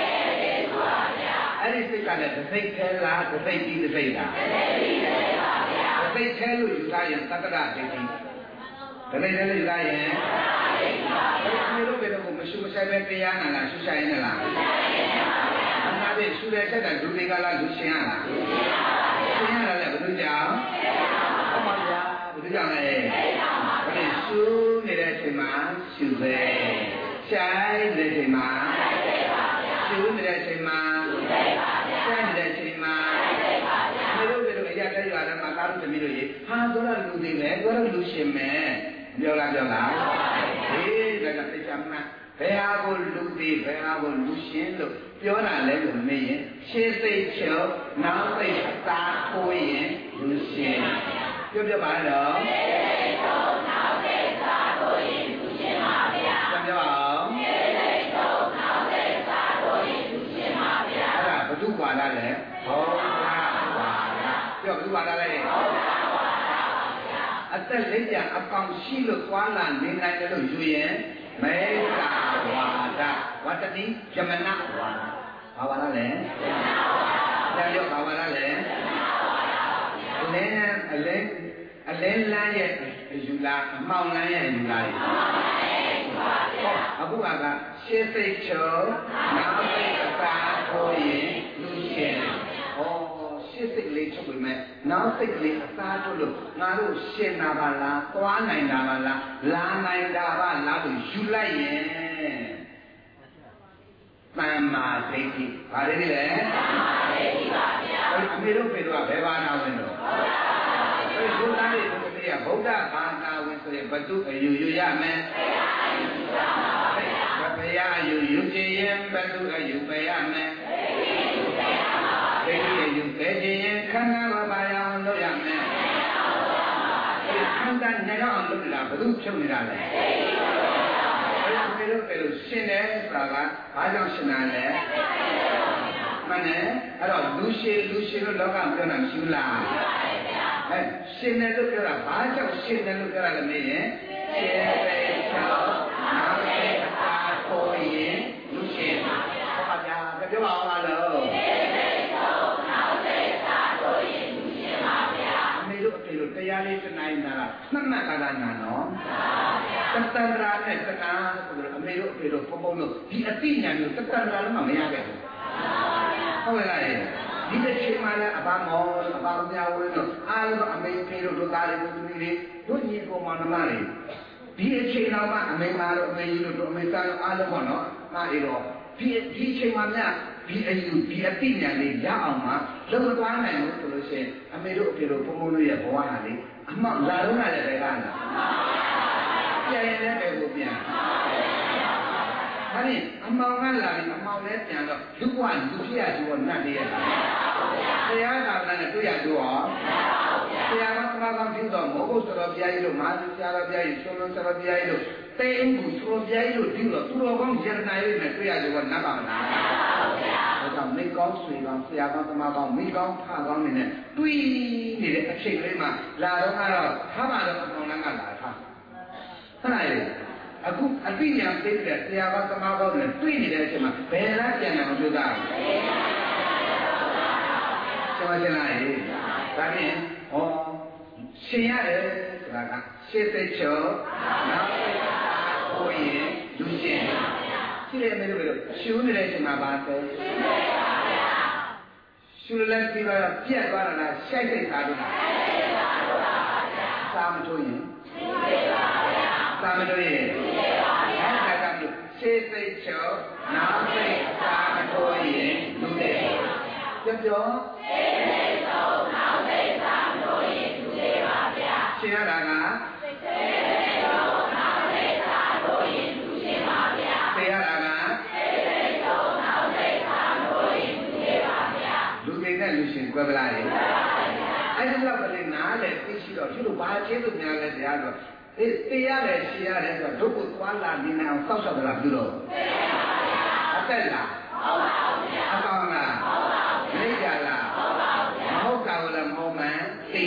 အဲ့ဒီစိတ်ကလည်းတစ်စိတ်ခဲလားတစ်စိတ်ပြီးတစ်စိတ်လားတစ်စိတ်ခဲလို့ယူထားရင်သတ္တရဒိဋ္ဌိတစ်စိတ်ခဲလို့ယူထားရင်အဲ့ဒီလိုပဲတော့မရှိမဆိုင်ပဲတရားနာလားရှုဆိုင်နေလားအနာပဲရှုတဲ့ချက်ကဒုတိယကလားလူရှင်ရလားရှင်ရတယ်ဘယ်လိုကြောင့်ဟုတ်ပါဗျာဘယ်လိုကြောင့်လဲဒီရှုနေတဲ့အချိန်မှာရှုပဲဆိုင်တဲ့အချိန်မှာရှုနေတဲ့အချိန်မှာဆိုင်တဲ့အချိန်မှာဒီလိုပဲတော့အရာတည်းရတယ်မှာကားလို့သမီးတို့ရေဟာတော့လူတွေပဲတော့လူရှင်မယ်ပြောလားဟေးဒါကသိချမ်းနာဘယ်ဟာကိုလူတွေဘယ်ဟာကိုလူရှင်လို့ပြောတာလဲလို့မေးရင်ရှေးသိချုပ်နောက်သိအသာထိုးရင်လူရှင်ပြောပါတော့ရှေးသိချုပ်နောက်သိအသာထိုးရင်လူရှင်ပါဗျာပြောပါအောင်ရှေးသိချုပ်နောက်သိအသာထိုးရင်လူရှင်ပါဗျာအဲ့ဒါဘုသူ့ဘာသာလဲဘုရားဘာသာပြောဘုသူ့ဘာသာလဲဘုရားဘာသာအသက်လက်ကျအကောင်ရှိလို့သွားလာနေနိုင်တယ်လို့ယူရင်မေတ္တာဝါဒဝတ္တိယမနဝါဒဘာဝါဒလဲယမနဝါဒတရားရောဘာဝါဒလဲအလင်းလန်းရဲ့ယူလာအမောင်လန်းရဲ့ယူလာအခုကရှေးစိတ်ချုပ်နောက်စိတ်အသာထိုးရင်လူရှင်ရှေ့စိတ်လေးချုပ်ပြီးမဲ့နောက်စိတ်ကလေးအစားထုတ်လို့ငါတို့ရှင်နာပါလားသွားနိုင်တာပါလားလာနိုင်တာပါလားလို့ယူလိုက်ရင်သမ္မာဒိဋ္ဌိဘာလဲလဲသမ္မာဒိဋ္ဌိပါဗျာအမေတို့ဖေတို့ကဘယ်ဘာသာဝင်တော့ဘုရားရဲ့ဘုရားရဲ့ဗုဒ္ဓဘာသာဝင်ဆိုရင်ဘသူအယူယူရမယ်ဘုရားအယူယူခြင်းရင်ဘသူအယူပဲရမယ်ဒီယူပဲခြင်းခန္ဓာဘာသာရအောင်လုပ်ရမယ်ခန္ဓာညောင်းအောင်လုပ်တာဘယ်သူဖြုတ်နေတာလဲဘယ်လိုရှင်တယ်ဆိုတာကဘာကြောင့်ရှင်တာလဲမှန်တယ်အဲ့တော့လူရှင်လို့လောကပြောတာမရှိဘူးလားရှင်တယ်လို့ပြောတာဘာကြောင့်ရှင်တယ်လို့ပြောတာလဲမင်းရင်ရှင်တယ်ချောင်းနောက်တဲ့အားကိုရင်လူရှင်ဟုတ်ပါဗျာပြောပါအောင်လားလို့တရားလေးတနိုင်တာမှတ်မှတ်ကားနာနော်တတန္တရာနဲ့တဏှာဆိုတော့အမေတို့အဖေတို့ပုံလို့ဒီအသိဉာဏ်မျိုးတတန္တရာလုံးမရခဲ့ဘူးဟုတ်ကဲ့လားဒီတစ်ချိန်မှလည်းအဘာမောအဘာမြဝင်းတို့အားလုံးအမေဖေတို့တို့သားတွေတို့သမီးတွေတို့ညီကောင်မောင်နှမတွေဒီအချိန်တော့မှအမေမာတို့အမေကြီးတို့အမေသားတို့အားလုံးပေါ့နော်မှားရတော့ဒီအချိန်မှများဒီအယူဒီအသိဉာဏ်လေးရအောင်မှလုံသွားနိုင်လို့ဆိုလို့ရှိရင်အမေတို့အဖေတို့ဘုံဘုံတို့ရဲ့ဘဝဟာလေအမှောက်လာတော့လည်းပဲကားလားပြန်ရင်လည်းပဲကိုပြန်ဒါနဲ့အမှောင်ကလာပြီးအမှောင်လည်းပြန်တော့လူကလူဖြစ်ရဆိုတော့နတ်တည်းရဲ့တရားသာသနာနဲ့တွေ့ရတော့တရားတော်မှာကောင်းပြီးတော့မောဂုတ်တော်ဘုရားကြီးတို့မဟာသီဆရာတော်ဘုရားကြီးဆွန်လုံးဆရာတော်ဘုရားကြီးတို့တေအင်ဘူးဆွန်ဘုရားကြီးတို့ဒီတော့သူတော်ကောင်းရတနာရေးနဲ့တွေ့ရတော့နတ်ပါမလားဒါကြောင့်မိကောင်းဆွေကောင်းဆရာကောင်းသမားကောင်းမိကောင်းဖကောင်းနေနဲ့တွေ့နေတဲ့အချိန်လေးမှာလာတော့ကတော့ထားပါတော့အမှောင်လန်းကလာထားဟုတ်လားအခုအသိဉာဏ်သိတဲ့ဆရာကောင်းသမားကောင်းနဲ့တွေ့နေတဲ့အချိန်မှာဘယ်လားပြန်တယ်မပြောတာကျော်ချင်လားဒါဖြင့်ရှင်ရတယ်ဆိုတာကရှေ့သိချုပ်နောက်သိကိုရင်လူရှင်ရှိတယ်မလို့ရှူးနေတဲ့အချိန်မှာပါဆိုရှူလက်ပြီးတော့ပြက်သွားတာလားရှိုက်စိတ်ထားလို့စာမထိုးရင်စာမထိုးရင်အဲ့ဒါကရှေ့သိချုပ်နောက်သိစာမထိုးရင်လူတဲ့ပြောရှေ့သိချုပ်နောက်သိစာမထိုးရင်လူတဲ့ပါဗျာရှင်ရတာကရှေ့သိချုပ်နောက်သိစာထိုးရင်လူရှင်ပါဗျာရှင်ရတာကရှေ့သိချုပ်နောက်သိစာထိုးရင်လူတဲ့ပါဗျာလူတွေနဲ့လူရှင်ကွဲပလားလေအဲ့ဒီလောက်ပဲနားလေသိရှိတော့သူတို့ဘာကျေးဇူးများလဲတရားတော့တရားတယ်ရှင်ရတယ်ဆိုတော့ဒုက္ခသွားလာနေအောင်စောက်ရှောက်ကြတာပြုတော့အသက်လားဟုတ်ပါဘူးဗျာအကောင်လားဟုတ်ပါဘူးမိကြလားဟုတ်ပါဘူးဗျာမဟုတ်တာလည်းမဟုတ်မှန်သိ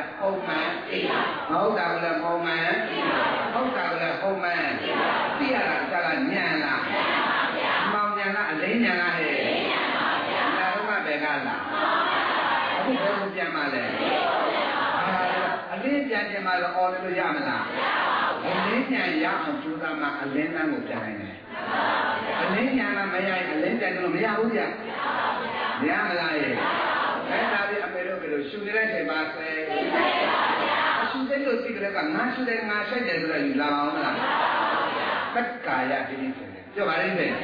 ဟုတ်မှန်မဟုတ်တာကလည်းမဟုတ်မှန်ဟုတ်တာကလည်းဟုတ်မှန်သိရတာကလည်းဉာဏ်လားမောင်ဉာဏ်လားအလင်းဉာဏ်လားဟဲ့ဒါတော့မှဘယ်ကလားအခုဘယ်လိုပြန်မှလဲအလင်းပြန်ပြန်မှတော့အော်လို့ရမလားအလင်းဉာဏ်ရအောင်ကြိုးစားမှအလင်းတန်းကိုပြန်နိုင်တယ်အလင်းဉာဏ်ကမရရင်အလင်းပြန်လို့မရဘူးဗျမရမလားရဲ့အဲ့ဒါပြီးအမေတို့ကလို့ရှူနေတဲ့ချိန်ပါဆဲရှူတဲ့လို့သိကြတဲ့ကငါရှူတယ်ငါရှိုက်တယ်ဆိုတော့ယူလာအောင်မလားသက္ကာယတိတိဆိုတယ်ပြောပါလိမ့်မယ်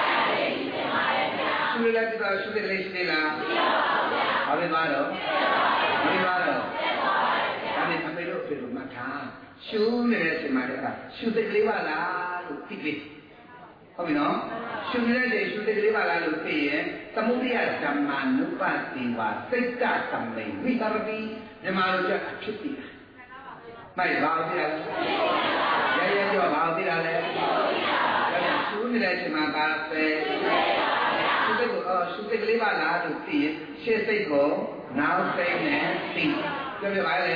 ရှူရတဲ့တော့ရှူတဲ့လေးရှိသေးလားဘာပဲပါတော့ဘာပဲပါတော့ဒါနဲ့အမေတို့ပြေလို့မှတ်ထားရှူနေတဲ့ချိန်မှာလည်းရှူတဲ့ကလေးပါလားလို့သိပြီဟုတ်ပြီနော်ရှုနေတဲ့လေရှုတဲ့ကလေးပါလားလို့သိရင်သမုဒိယဓမ္မာနုပတိဝါစိတ်တသမိန်ဝိသရတိမြန်မာလိုကျအဖြစ်တည်မိုက်ပါသိလားရရကြောပါသိလားလေရှုနေတဲ့အချိန်မှာပါပဲရှုတဲ့ကိုရှုတဲ့ကလေးပါလားလို့သိရင်ရှေ့စိတ်ကိုနောက်စိတ်နဲ့သိပြောပြပါလေ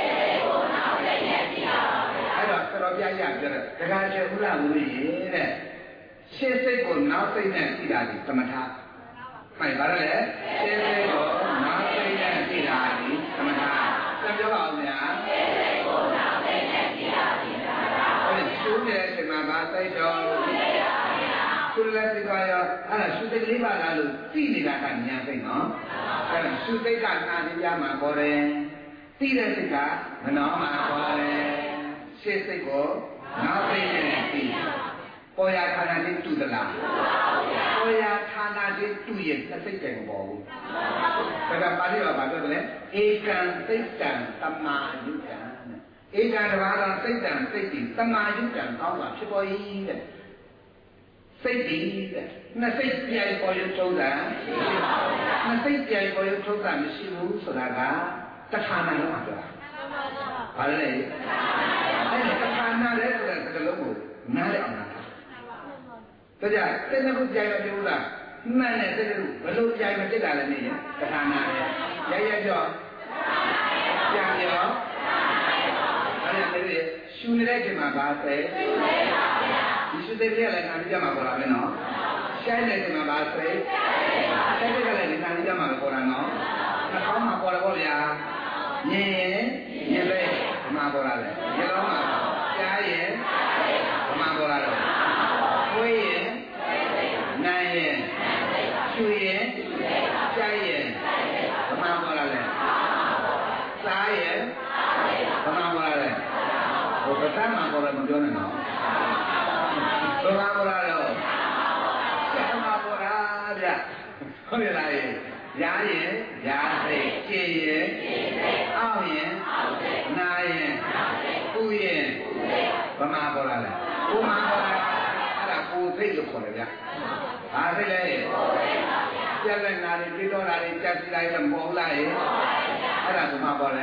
အဲ့တော့ဆရာပြရပြောတယ်တခါကျဥလာဘူးရေတဲ့ရှေ့စိတ်ကိုနောက်စိတ်နဲ့သိတာဒီသမထမှန်ပါလေရှေ့စိတ်ကိုနောက်စိတ်နဲ့သိတာဒီသမထဆက်ပြောပါဦးဗျာရှေ့စိတ်ကိုနောက်စိတ်နဲ့သိတာဒီသမထအဲ့ဒီရှုနေတဲ့ချိန်မှာဗာစိတ်တော်ရှုလက်သိသွားရောအဲ့ဒါရှုစိတ်လေးပါလားလို့သိနေတာကညာစိတ်နော်အဲ့ဒါရှုစိတ်ကနာနေကြမှာပေါ်တယ်သိတဲ့စိတ်ကမနောမှာပေါ်တယ်ရှေ့စိတ်ကိုနောက်စိတ်နဲ့သိပေါ်ရဌာနချင်းတူသလားပေါ်ရဌာနချင်းတူရင်သက်စိတ်တယ်မပေါ်ဘူးဒါကပါဠိတော်ဘာပြောလဲဧကံစိတ်တံတမာယုတံဧကံတဘာသာစိတ်တံစိတ်တည်တမာယုတံကောင်းတာဖြစ်ပေါ်၏တဲ့စိတ်တည်တဲ့နှစ်စိတ်ပြိုင်ပေါ်ရုပ်ထုံးတာနှစ်စိတ်ပြိုင်ပေါ်ရုပ်ထုံးတာမရှိဘူးဆိုတာကတဌာနလုံးမှာပြောတာဘာလဲအဲ့ဒီတဌာနလည်းဆိုတဲ့စကားလုံးကိုနားလည်အောင်ဒါကြတဲ့နှစ်ခုကြိုင်မပြောဘူးလားမှန်တဲ့တဲ့ဘယ်လိုကြိုင်မဖြစ်တာလဲနေရင်တဌာနရဲ့ရရကြောပြန်ရောအဲ့ဒါလေရှူနေတဲ့ချိန်မှာပါပဲဒီရှူတဲ့ကြလည်းနားကြမှာပေါ်လာမယ်နော်ရှိုင်းတဲ့ချိန်မှာပါပဲရှိုင်းတဲ့ကလည်းနားကြမှာပေါ်လာနော်နှာခေါင်းမှာပေါ်လာပေါ့ဗျာမြင်ရင်မြင်လေဒီမှာပေါ်လာတယ်ဒီလုံးမှာကြားရင်ဒီမှာပေါ်လာတော့ကိုယ်ရင်နိုင်ရင်ရှူရင်ကြားရင်ဒီမှာပေါ်လာတယ်စားရင်ဒီမှာပေါ်လာတယ်ဘုရားမှာပေါ်လာမပြောနဲ့နော်ဘုရားပေါ်လာတော့ဆက်မှာပေါ်လာဗျဟုတ်ရဲ့လားရားရင်ရားစိတ်ကြည်ရင်အောက်ရင်နာရင်ဥရင်ဗမာပေါ်လာလဲဥမာပေါ်လာအဲ့ဒါကိုယ်စိတ်လို့ခေါ်တယ်ဗျဘာစိတ်လဲကျက်လက်နာတွေပြေတော့တာတွေကြက်စီလိုက်လည်းမဟုတ်လားအဲ့ဒါဗမာပေါ်လဲ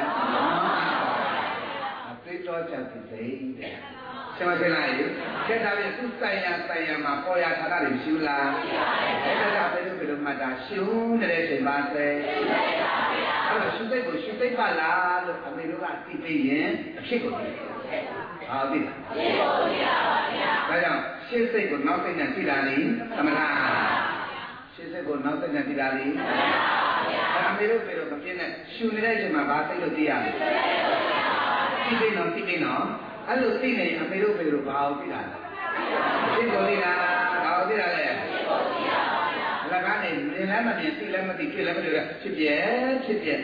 ပြေတော့ကြက်စီစိတ်တဲ့ဆင်မဆင်လားကျက်တာပြီးသူဆိုင်ရမှာပေါ်ရဌာနတွေမရှိဘူးလားအဲ့ဒါကဘယ်လိုမှတ်တာရှုံးနေတဲ့ချိန်ပါစေအဲ့တော့ရှုစိတ်ကိုရှုစိတ်ပါလားလို့အမေတို့ကသိပြီးရင်အဖြစ်ကိုသိဟာသိလားသိပါဗျာဒါကြောင့်ရှင်းစိတ်ကိုနောက်စိတ်နဲ့သိတာလေသမထရှင်းစိတ်ကိုနောက်စိတ်နဲ့သိတာလေအဲ့အမေတို့ပြေတော့မပြင်းနဲ့ရှုနေတဲ့ချိန်မှာဘာစိတ်လို့သိရလဲသိပြီးနော်အဲ့လိုသိနေအမေတို့ပြေတော့ဘာကိုသိတာလဲသိကိုသိတာဘာကိုသိတာလဲလကားနေမြင်လည်းမမြင်သိလည်းမသိဖြစ်လည်းမတွေ့ဖြစ်ပြဲဒါကဖြစ်ပြဲ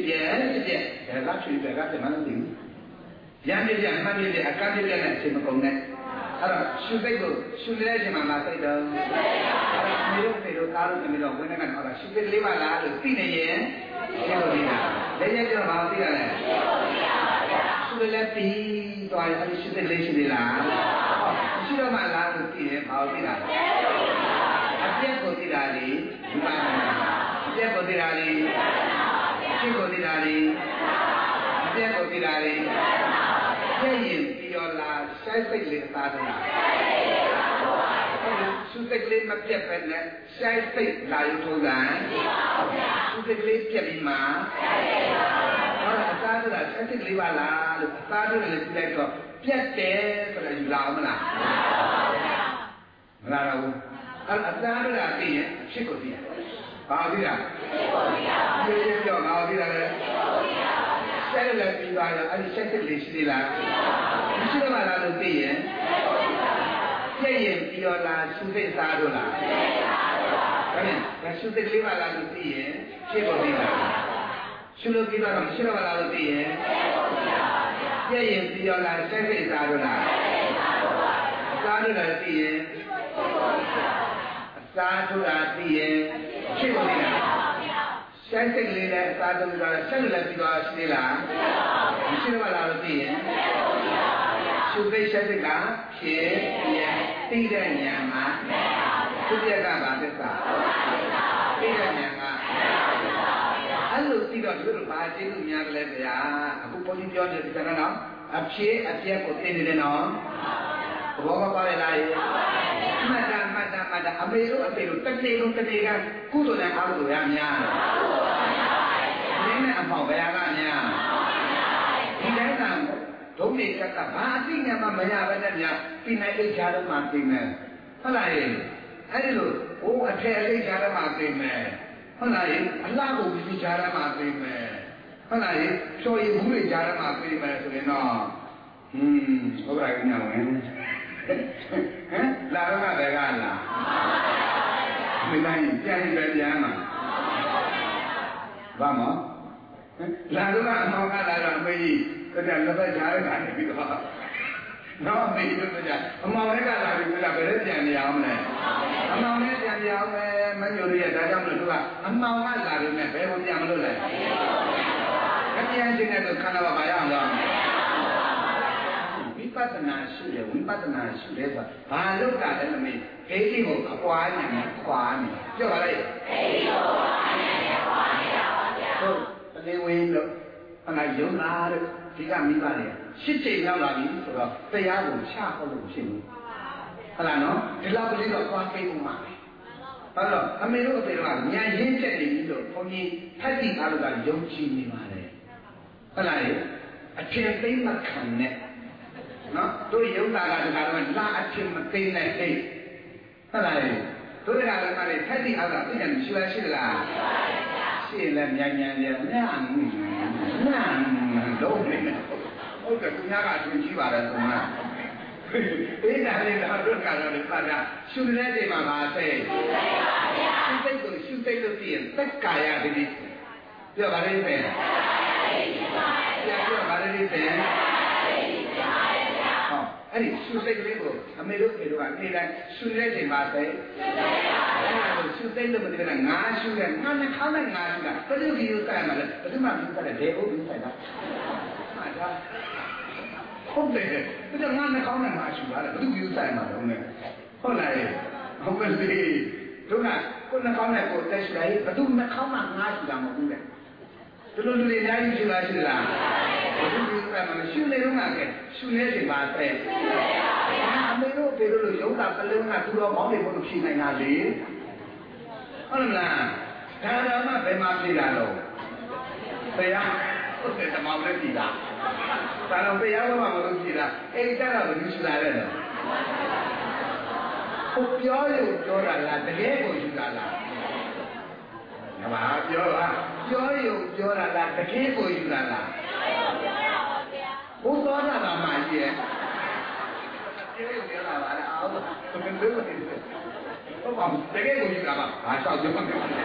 တယ်မလို့သိဘူးရမ်းပြမှတ်ပြအကန့်ပြနဲ့အချိန်မကုန်နဲ့အဲ့တော့ရှုစိတ်ကိုရှုနေတဲ့အချိန်မှာမစိတ်တော့မေတို့သားတို့သမီးတို့ဝိနည်းကတော့ရှုစိတ်လေးပါလားလို့သိနေရင်ရှင်းလို့ဒီလားလက်ရပြောဘာသိရလဲရှုလည်းပြီးသွားရင်အဲ့ဒီရှုစိတ်လေးရှိသေးလားရှိတော့မှလားလို့သိရင်ဘာသိတာလဲအပြက်ကိုသိတာလေဒီပါအပြက်ကိုသိတာလေရှင်းကိုသိတာလေအပြက်ကိုသိတာလေပြည့်ရင်ပြီးတော့လားရှိုက်စိတ်လေးသားတော့လားရှုစိတ်လေးမပြတ်ပဲနဲ့ရှိုက်စိတ်လာရုံထုံးတာရှုစိတ်လေးပြတ်ပြီးမှဟောအစသားတို့ကဆက်စစ်လေးပါလားလို့အသားတို့လည်းကြည့်လိုက်တော့ပြတ်တယ်ဆိုတာယူလာမလားမလားတော့အဲ့အသားတို့ကသိရင်အဖြစ်ကိုသိတယ်ဘာသိတာဖြစ်ကိုသိတာပြောငါသိတာလေဆက်လည်းပြီးသွားရောအဲ့ဒီဆက်စစ်လေးရှိသေးလားမရှိတော့လားလို့သိရင်ပြည့်ရင်ပြီးတော့လားရှုသိစားတို့လားဒါနဲ့ဒါရှုသိလေးပါလားလို့သိရင်ဖြစ်ကိုသိတာရှုလို့ပြီးတော့မရှိတော့လားလို့သိရင်ပြည့်ရင်ပြီးတော့လားဆက်သိစားတို့လားအစားတို့လည်းသိရင်အစားတို့လားသိရင်ဖြစ်ကိုသိတာဆက်သိလေးနဲ့အစားတို့ကဆက်လည်းပြီးတော့ရှိသေးလားမရှိတော့လားလို့သိရင်ရှုသိဆက်သိကဖြစ်ရင်သိတဲ့ဉာဏ်မှာသူပြက်ကပါသစ္စာသိတဲ့ဉာဏ်ကအဲ့လိုသိတော့သူတို့ဘာကျေးဇူးများတယ်လဲဗျာအခုဘုန်းကြီးပြောနေတဲ့ကနော်အဖြစ်အပျက်ကိုသိနေတယ်နော်သဘောပေါက်လားမှတ်တာအမေတို့အဖေတို့တစ်နေ့လုံးတစ်နေ့ကကုသိုလ်နဲ့အကုသိုလ်ရများနင်းနဲ့အပေါင်းဘယ်ကများဒီတိုင်းကဒုနေကကဘာအသိဉာဏ်မှမရဘဲနဲ့များပြနိုင်အိတ်ချာတော့မှသိမယ်ဟုတ်လားအဲ့ဒီလိုဟိုအထက်အိတ်ချာတော့မှသိမယ်ဟုတ်လားအလားကိုပြီးချာတော့မှသိမယ်ဟုတ်လားဖြော်ရည်ဘူးတွေချာတော့မှသိမယ်ဆိုရင်တော့ဟုတ်ပါရဲ့ညာဝင်ဟမ်လာတော့ကဘယ်ကလာမင်းတိုင်းပြန်ပြန်မှာဘာမလာတော့ကအမောင်ကလာတော့အမေကြီးတဲ့လက်ပတ်ချားရတာနေပြီးတော့တော့အမေတို့ကအမောင်လည်းကလာပြီးတော့ဘယ်နဲ့ပြန်နေအောင်လဲအမောင်လည်းပြန်နေအောင်ပဲမညိုရရဲ့ဒါကြောင့်မလို့သူကအမောင်ကလာပြီးနဲ့ဘယ်ကိုပြန်မလို့လဲမပြန်ခြင်းနဲ့တော့ခန္ဓာဘာရအောင်လားဝိပဿနာရှိတယ်ဝိပဿနာရှိတယ်ဆိုတာဘာလို့တာလဲမမေးဒိဋ္ဌိကိုအပွားနေတယ်ခွာနေပြောပါလိုက်ဒိဋ္ဌိကိုခွာနေတယ်ခွာနေတာပါဗျာဟုတ်တကယ်ဝင်လို့ခန္ဓာယုံလာတဲ့ဒီကမိပါလေရှစ်ချိန်ရောက်လာပြီဆိုတော့တရားကိုချဟုတ်လို့ဖြစ်ဘူးဟုတ်လားနော်ဒီလောက်ကလေးတော့သွားသိဖို့မှာဟုတ်တော့အမေတို့အဖေတို့ကညာရင်းချက်နေပြီလို့ဘုန်းကြီးဖတ်ပြီးအားလို့ကယုံကြည်နေပါလေဟုတ်လားအထင်သိမခံနဲ့နော်တို့ယုံတာကတခါတော့လာအထင်မသိနဲ့ဟဲ့ဟုတ်လားတို့ကလည်းမလေးဖတ်ပြီးအားကသိတယ်မရှိလားရှိသလားရှိလည်းမြန်မြန်မြန်လုံးနေဟုတ်ကဲ့သူများကအထင်ကြီးပါတယ်ဆိုမှအေးဒါလေးတော့တို့ကတော့လည်းပါတာရှုတဲ့နေမှာပါသိရှုသိကိုရှုသိလို့သိရင်သက်ကာယတည်းပြောပါလိမ့်မယ်ပြောပါလိမ့်မယ်အဲ့ဒီရှုသိလေးကိုအမေတို့ဖေတို့ကနေတိုင်းရှုတဲ့နေမှာသိရှုသိလို့မသိဘူးငါရှုတယ်ငါနဲ့ခေါင်းနဲ့ငါရှုတာဘယ်လိုကြီးဥစ္စာမှလဲဘယ်သူမှမဥစ္စာတယ်ဒေဟုတ်ဥစ္စာတာဟုတ်တယ်ဒါငါနဲ့ခေါင်းနဲ့ငါရှုတာလေဘယ်သူကြီးဥစ္စာမှတော့နဲ့ဟုတ်လားဟုတ်ကဲ့လေတို့ကကိုယ်နဲ့ခေါင်းနဲ့ကိုယ်တက်ရှုလိုက်ဘယ်သူနဲ့ခေါင်းနဲ့ငါရှုတာမဟုတ်ဘူးလေဒီလိုလူတွေအများကြီးရှုလားရှုလားဘယ်သူကြီးဥစ္စာမှရှုနေတော့ငါကဲရှုနေတယ်ပါတဲ့အမေတို့ဖေတို့လို့ရုံးတာပလင်းကသူတော်မောင်းနေဖို့လို့ဖြေနိုင်တာလေဟုတ်လားဒါတော့မှဘယ်မှာဖြေတာလို့တရားဟုတ်တယ်တမောင်းလည်းဖြေတာဒါတော့တရားတော့မှမလို့ဖြေတာအိမ်တက်တော့ဘယ်လိုရှိလာလဲဟိုပြောရုံပြောတာလားတကယ်ကိုယူတာလားငါပြောတာပြောရုံပြောတာလားတကယ်ကိုယူတာလားဘုသောတာပါမှကြီးရဲ့ပြောရုံပြောတာပါလားအော်ဘယ်လိုလဲဟုတ်ပါဘူးတကယ်ကိုယူတာပါဟာရှောက်ကြမှာ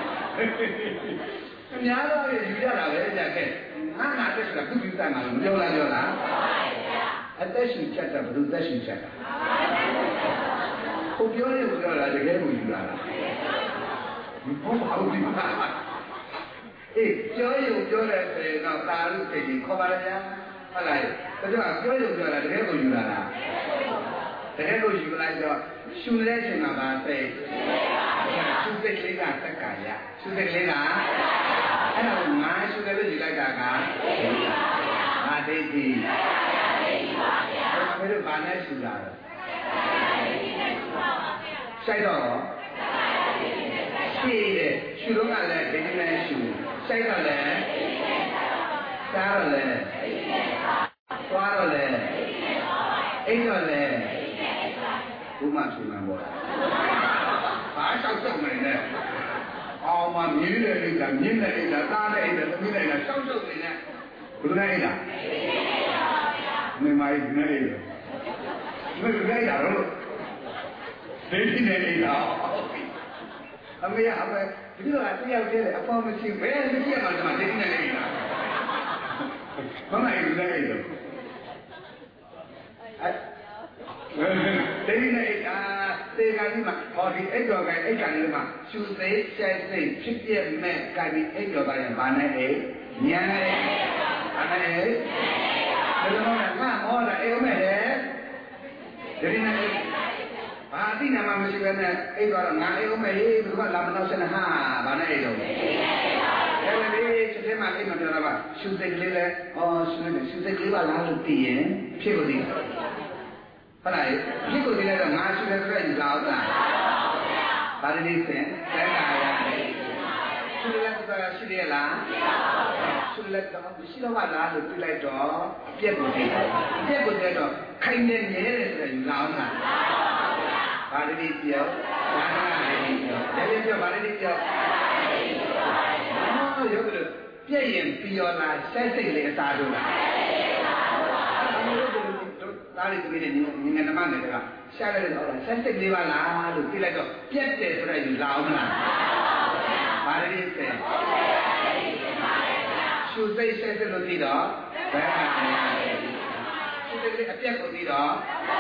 အများတော့ယူရတာပဲကြာခဲ့ငါတက်ဆိုတာသူယူတာမှမပြောလားပြောလားအသက်ရှင်ချက်တာဘယ်လိုသက်ရှင်ချက်တာဟိုပြောနေလို့ပြောတာတကယ်ကိုယူတာလားဟုတ်ပါဘူးဒီမှာအေးပြောရုံပြောတယ်ဆိုရင်တော့တာလို့သိရင်ခေါ်ပါလားဗျာဟုတ်လားဒါကြောင့်ပြောရုံပြောတာတကယ်ကိုယူတာလားတကယ်ကိုယူလိုက်တော့ရှုနေတဲ့ချိန်မှာပါသိရှုတဲ့ကလေးကသက္ကာယရှုတဲ့ကလေးကအဲ့ဒါကိုငါရှုတယ်လို့ယူလိုက်တာကငါဒိဋ္ဌိဘယ်လိုဘာနဲ့ရှုတာလဲဆိုင်တော့ရှိတယ်ရှုတော့ကလည်းဒိဋ္ဌိနဲ့ရှုဆိုင်တော့လည်းစားတော့လေသွားတော့လေအိတ်တော့လေဘုမဆွေမှန်ပေါ့ဘာတောက်တော့မနေနဲ့အောင်မမြည်တဲ့အိတ်ကမြင့်တဲ့အိတ်ကသားတဲ့အိတ်ကသမီးတဲ့အိတ်ကတောက်တော့နေနဲ့ဘုရားအိတ်လားမင်းမအိတ်နဲ့အိတ်မင်းကြိုက်တာတော့ဒိဋ္ဌိနဲ့အိတ်လားအမေအမေဒီလိုအတရားတည်းအပေါ်မရှိဘယ်လိုကြည့်မှဒီမှာဒိဋ္ဌိနဲ့အိတ်လားမမအိတ်နဲ့အိတ်တော့ဒိဋ္ဌိနဲ့အိတ်တေကကြီးမှာဟောဒီအိတ်တော်ကအိတ်ကလေးမှာရှုသေးကျဲသိဖြစ်ပြမဲ့ကဒီအိတ်တော်ကရင်ဘာနဲ့အိတ်ဉာဏ်နဲ့ဘာနဲ့အိတ်ဘယ်လိုလဲငါဟောတာအိတ်မဲ့လေဒိဋ္ဌိနဲ့အိတ်ဘာတိနာမှမရှိဘဲနဲ့အိတ်တော့ငါအိတ်မဲ့ဟေးဘယ်ကလာမလို့စနေဟာဘာနဲ့အိတ်တော့အဲ့ဒီချက်ချင်းမှအိတ်မပြောတော့ရှုသိကလေးလဲဟောရှုသိကလေးပါလားလို့သိရင်ဖြစ်လို့ဒီဟုတ်လားဖြစ်ကိုဒီလိုက်တော့ငါရှိတယ်ဆိုတော့ယူလာအောင်လားဗာရဏိစင်သက်ကာယရှိတယ်ဆိုတာရှိတယ်လားရှိတယ်တော့ရှိတော့ပါလားလို့ပြလိုက်တော့အပြက်ကိုသိတယ်အပြက်ကိုသိတော့ခိုင်နေမြဲတယ်ဆိုတော့ယူလာအောင်လားဗာရဏိပြောဘာသာရေးပြောတယ်ပြောဗာရဏိပြောဟောရုပ်ကပြည့်ရင်ပြောလာစိုက်စိတ်လေးအစားတို့လားသားလေးသမီးတွေငငနမနဲ့ကရှားလိုက်တော့ဆက်စစ်လေးပါလားလို့ပြလိုက်တော့ပြက်တယ်ဆိုတော့ယူလာအောင်မလားဘာရင်းစဲရှုစိတ်ဆက်စစ်လို့ပြီးတော့ဘယ်မှာရှုစိတ်လေးအပြက်ကိုပြီးတော့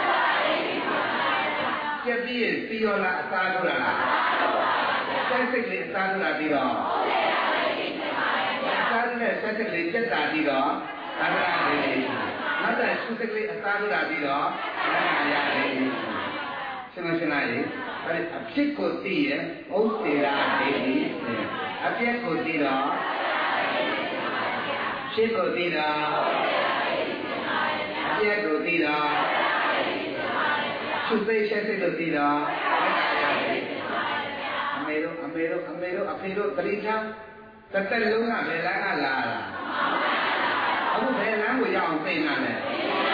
ပြက်ပြီးရင်ပြီးရောလားအစားထုတ်လာလားဆက်စစ်လေးအစားထုတ်လာပြီးတော့အစားနဲ့ဆက်စစ်လေးပြက်တာပြီးတော့သာသနာလေးနောက်တဲ့ရှုစိတ်လေးအစားထုတ်လာပြီးတော့သာသနာရတယ်ရှင်းလားရေအဲ့အဖြစ်ကိုသိရင်ဥစ္စေရာဒိဋ္ဌိအပြက်ကိုသိတော့ဖြစ်ကိုသိတော့အပြက်ကိုသိတော့ရှုစိတ်ဆက်စိတ်လို့သိတော့အမေတို့အဖေတို့တတိထားတစ်သက်လုံးကဘယ်လမ်းကလာတာအခုဘယ်လမ်းကိုရအောင်သိနေလဲ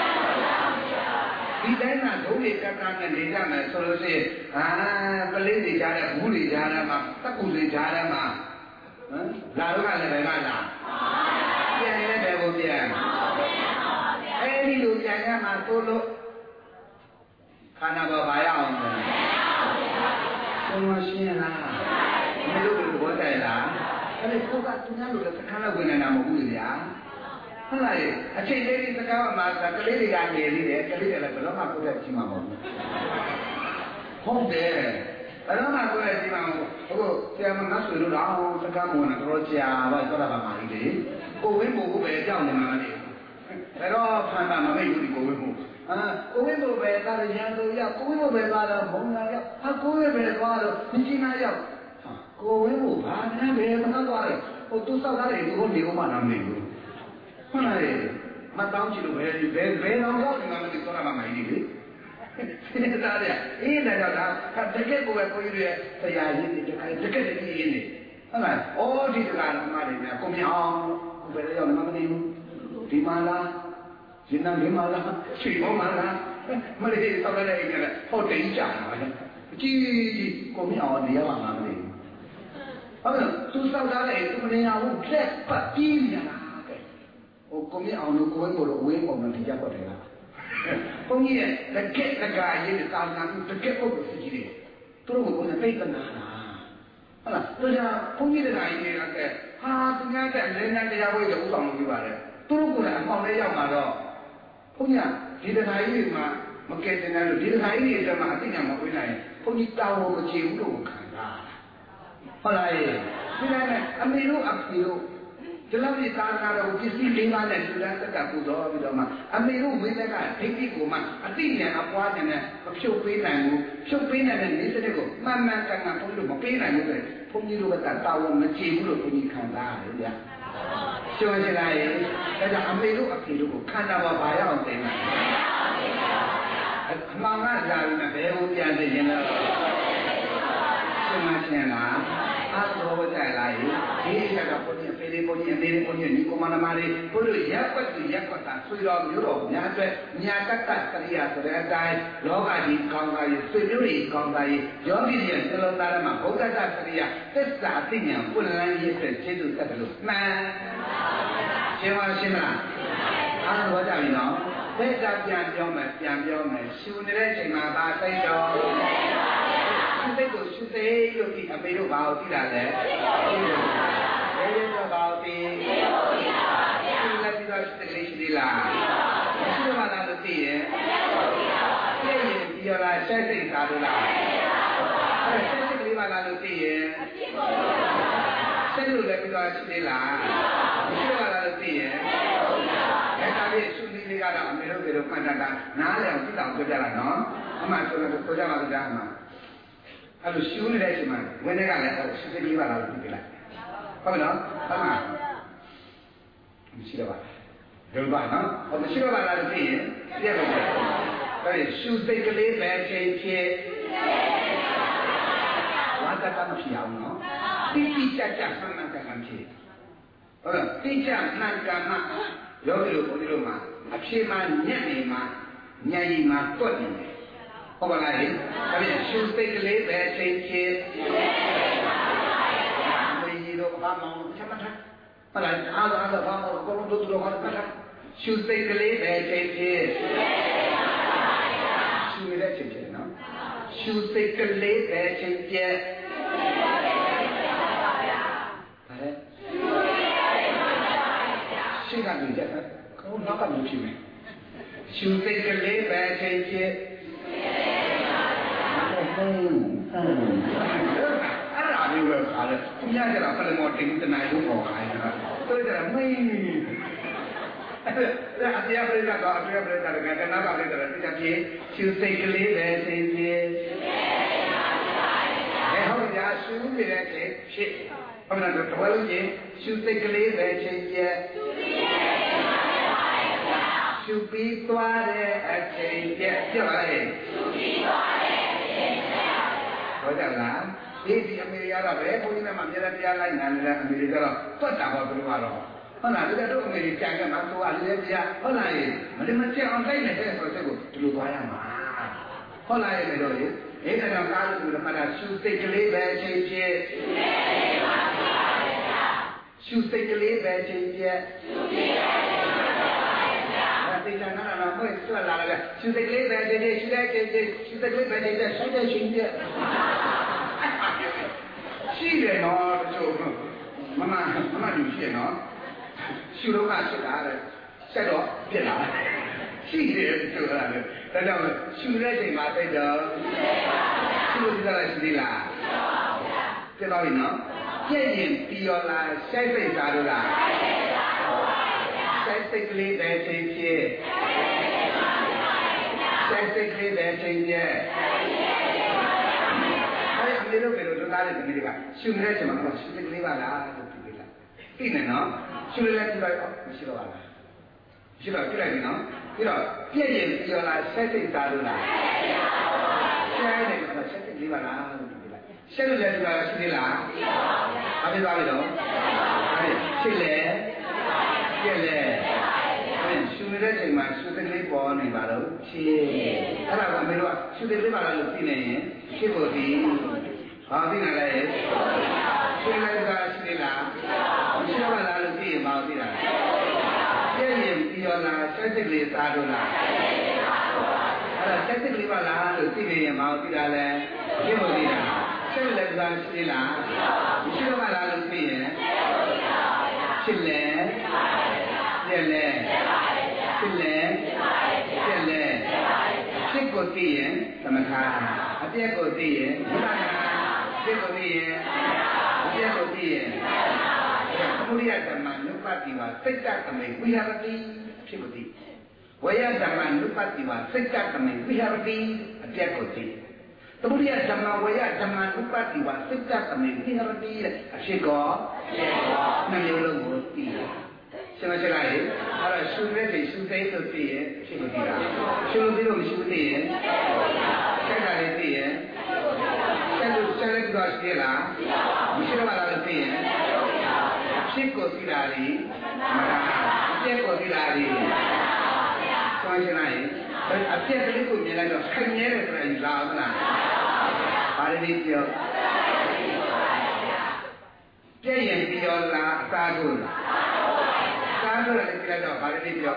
ဒီတိုင်းကဒုက္ခကတ္တနဲ့နေကြမယ်ဆိုလို့ရှိရင်ပလင်းတွေကြားတဲ့ဘူးတွေကြားတဲ့မှာတက္ကုတွေကြားတဲ့မှာလာတော့ကလည်းဘယ်ကလာပြန်ရင်လည်းဘယ်ကိုပြန်အဲဒီလိုပြန်ရမှာသို့လို့ခန္ဓာပေါ်ပါရအောင်မယ်ဆုံးမရှင်းလားမလို့ဘယ်လိုကြိုက်လားအဲ့ဒီကိုကသူများလိုလည်းသခါလောက်ဝင်နေတာမဟုတ်ဘူးဗျာဟုတ်လားအချိန်လေးဒီစကားမှာကလေးတွေကနေသေးတယ်ကလေးတွေလည်းဘယ်တော့မှကိုယ်တည်းကြီးမှာမဟုတ်ဘူးဟုတ်တယ်ဘယ်တော့မှကိုယ်တည်းကြီးမှာမဟုတ်ဘူးဆရာမငါဆွေတို့တော့စကားမဝင်တော့ကြာပါဆိုတော့ပါကြီးလေကိုဝင်းမို့ကိုပဲကြောက်နေမှာလေဘယ်တော့ဖန်တာမမိတ်ဘူးဒီကိုဝင်းမို့ကိုဝင်းမို့ပဲသာရန်သူရောက်ကိုဝင်းမို့ပဲသွားတော့ဘုံလာရောက်ကိုဝင်းပဲသွားတော့မြကြီးနာရောက်ကိုဝင်းမို့ဘာနဲ့ပဲမနှောက်သွားတယ်သူစောက်သားတယ်ကိုနေဦးမှနားမနေဘူးဟုတ်လားမတောင်းချင်လို့ဘယ်တော့ကောက်နေမှမသိတော့မှမကြီးလေစဉ်းစားရအေးလည်းတော့ဒါတကယ်ကိုပဲကိုကြီးရဲ့ဆရာကြီးတွေတကယ်တကယ်ကြီးနေဟုတ်လားအော်ဒီကလာမှတွေများကိုမြအောင်ဘယ်ရောက်မှမသိဘူးဒီမှာလားရှင်နာဒီမှာလားချီပေါ်မှာလားမလေးစောက်လိုက်တဲ့အိမ်ကလည်းဟောတိန်ကြာတာပဲကြီးကိုမြအောင်နေရမှာမသိဘူးဟုတ်လားသူစောက်တဲ့သူမနေရဘူးလက်ပတ်ပြီးနေတာကိုမြအောင်လို့ကိုဝင်းကိုတော့ဝင်းပုံနဲ့တရားပတ်တယ်လားဘုန်းကြီးရဲ့တကက်တကာရေးတာနာမှုတကက်ပုဂ္ဂိုလ်ကြီးတွေသူတို့ကလည်းသိက္ခာနာဟုတ်လားသူကဘုန်းကြီးတကာရေးတွေကဟာသူများတဲ့အလင်းနဲ့တရားဝဲတွေဥဆောင်လုပ်ပြပါတယ်သူတို့ကလည်းအပေါင်းလေးရောက်မှာတော့ဘုန်းကြီးဒီတကာရေးတွေမှာမကဲတင်တယ်လို့ဒီတကာရေးတွေအတွင်းမှာအသိဉာဏ်မပေးနိုင်ဘုန်းကြီးတောင်းဖို့မချေဘူးလို့ခံတာဟုတ်လားဒီနဲ့အမေတို့အဖေတို့ဒီလောက်ဒီသာနာတော်ပစ္စည်းလေးပါးနဲ့လူသားတက်ကပူတော်ပြီးတော့မှအမေတို့ဝိသက်ကဒိဋ္ဌိကိုမှအတိညာအပွားနဲ့မဖြုတ်ပေးနိုင်ဘူးဖြုတ်ပေးနိုင်တဲ့နေစတဲ့ကိုမှန်မှန်ကန်ကန်ဘုန်းကြီးတို့မပေးနိုင်ဘူးဆိုရင်ဘုန်းကြီးတို့ကတာဝန်မကြည့်ဘူးလို့ဘုန်းကြီးခံစားရတယ်ဗျာရှင်းရှင်းလားဒါကြောင့်အမေတို့အဖေတို့ကိုခန္ဓာပေါ်ဘာရအောင်သိမှာအမှန်ကလာပြီးဘယ်ကိုပြန်သိရင်လဲရှင်းမရှင်းလားအ Aku baca lagi. Ini saya punya punya ni komana mari. Perlu yakut tak. Sudah jurus. Nyata kerja sedang. Loga di kongkai, sendiri kongkai. Jadi dia kalau tak ada kota tak kerja. Kesatinya pun lagi tercetus terlalu. Nah, siapa? Aku baca ini. Beda piang me. Sungai cuma bahasa itu. Sungai itu kita perlu bawa tidak le. Perlu bawa ti. Sungai itu sudah sila. Sudah mana tu ti? Dia lah saya tinggal lah. Saya tinggal mana tu ti? Saya sudah tinggal sila. Sudah mana tu ti? Tapi sungai ni kalau ambil mana yang kita ambil jalan, no? Amat tu jalan macam. Kalau sungai dah cuma, mana kalau sungai ni mana tu kita? Apa no? Apa? Mesti apa? Jumpa, no? Kalau mesti apa lagi? Dia apa? Tapi sungai kelih macam Mata kamu siapa, no? Tidak sama kamu. Oh, tidak nak kamu. Yogi rumah, absima nyai ma kot ni. Apa lagi? Tapi sungai kelih macam Mesti apa mau macam mana? Ada apa? Kalau tu macam sungai kelih macam sungai macam no? Sungai kelih macam Siapa ni je? Kau nak apa mesti ni? Sungai kelih macam Ada ni berkala. Punya cara kalau mau tinggi tenai tu kau kaya. Tu cara main. Dia berita dengan kenapa berita tapi sungai kelih macam How dia sungai macam Apa nak tahu je? Sungai kelih macam Supi tuare aceh siapa ni? Kau jangan. Ini Amerika lah. Pun ini memang dia lain adalah Amerika lah. Kau tak apa keluar lah. Kau nak dia tu Amerika kan masuk ada dia. Kau lain. Macam orang lain ni saya tu dulu bayar mah. Kau lain ni tu. Ini dalam kalau tu pada sungai kelih macam sungai kelih macam Jangan nak apa itu lah lah. Sudah kelih sudah cinta. Cinta no tu. Mama ni cinta no. Sudah masuk ada. Saya dah biar. Cinta tu lah. Tapi sudah jadi mata dah. Sudah dah sendirilah. Kita ni no. Jadi piola saya pergi lah. Saya kelih macam Saya kelih macam Saya ambil tu tarik sendiri kan. Sungai cuma sungai kelih wala tu kita. Ini no. Sungai tu mesti wala. Mesti kira ni no. Kira dia lah saya tahu lah. Saya ni saya kelih wala tu kita. Saya juga sini lah. Habis tu. Sile. Sile. Sungai cuma sungai kelih pon ni baru. Ada apa melu? Sungai kelih baru tu ni. Siapa Habis nak leh. Sungai juga sini lah. Siapa lalu tu mau tidak. Jadi dia lah sungai kelih tahu lah. Ada sungai kelih lalu tu ni mau tidak leh. Siapa dia? Sungai juga sini lah. Siapa lalu tu ni? Sile. Sile. Sile. Sikoti sama kah? Apa koti? Sikoti. Apa koti? Kemudian zaman lupa tiwa sejak kami wiharati sikoti. Waya zaman lupa tiwa sejak kami wiharati apa koti. Kemudian zaman lupa tiwa sejak kami wiharati sikot. Nami ulang koti. Semacam lain, kalau sungai itu sikoti lah. Sungai itu sikoti. Saya dah lihat. ဆက်လက်တော့ရှိလားမရှိတော့ပါလားသိရင်ဖြစ်ကိုသိတာလေအပြက်ကိုသိတာလေဆိုရင်လည်းအပြက်ကလေးကိုမြင်လိုက်တော့ခိုင်မြဲတယ်ဆိုတာယူလာအောင်လားဘာလို့ပြောပြည့်ရင်ပြောလားအသာတို့လားစားလို့လည်းပြတော့ဘာလို့ပြော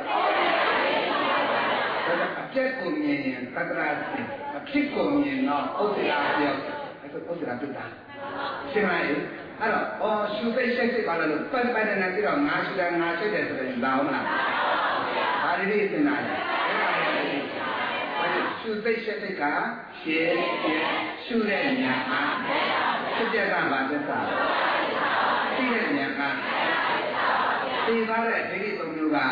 အပြက်ကိုမြင်ရင်သတ္တရာသိအဖြစ်ကိုမြင်တော့ဥစ္စာပြောအဲ့ဒါဥစ္စာပြတာရှင်းမလားအဲ့တော့ရှုသိစိတ်ပါလို့ပတ်ပတ်နေပြီးတော့ငါရှုတယ်ငါစိတ်တယ်ဆိုရင်လာအောင်မလားဘာလို့ဒီသင်တာလဲရှုသိစိတ်ကရှင်းရှုတဲ့ညာအားဖြစ်ပြတာပါသက်သာသိတဲ့ညာကသိသွားတဲ့ဒိဋ္ဌိသုံးမျိုးက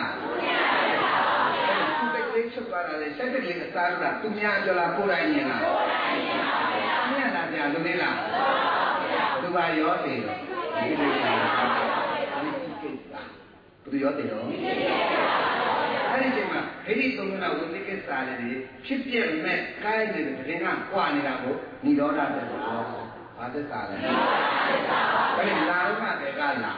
ရှုသိလေးချုပ်သွားတယ်စိတ်ကလေးအစားတာသူများကြလားကိုယ်တိုင်မြင်လားမြင်တာကြာလူသေးလားသူပါရောတယ်တော့ဒီလိုပါသူရောတယ်တော့အဲ့ဒီချိန်မှာဒိဋ္ဌိသုံးမျိုးကဝိသိကိစ္စလေးဖြစ်ပြမဲ့ကိုင်းနေတဲ့တရင်ကကွာနေတာကိုនិရောဓတဲ့ဆိုတော့ဘာသစ္စာလဲဘယ်လာတော့မှတဲ့ကလာ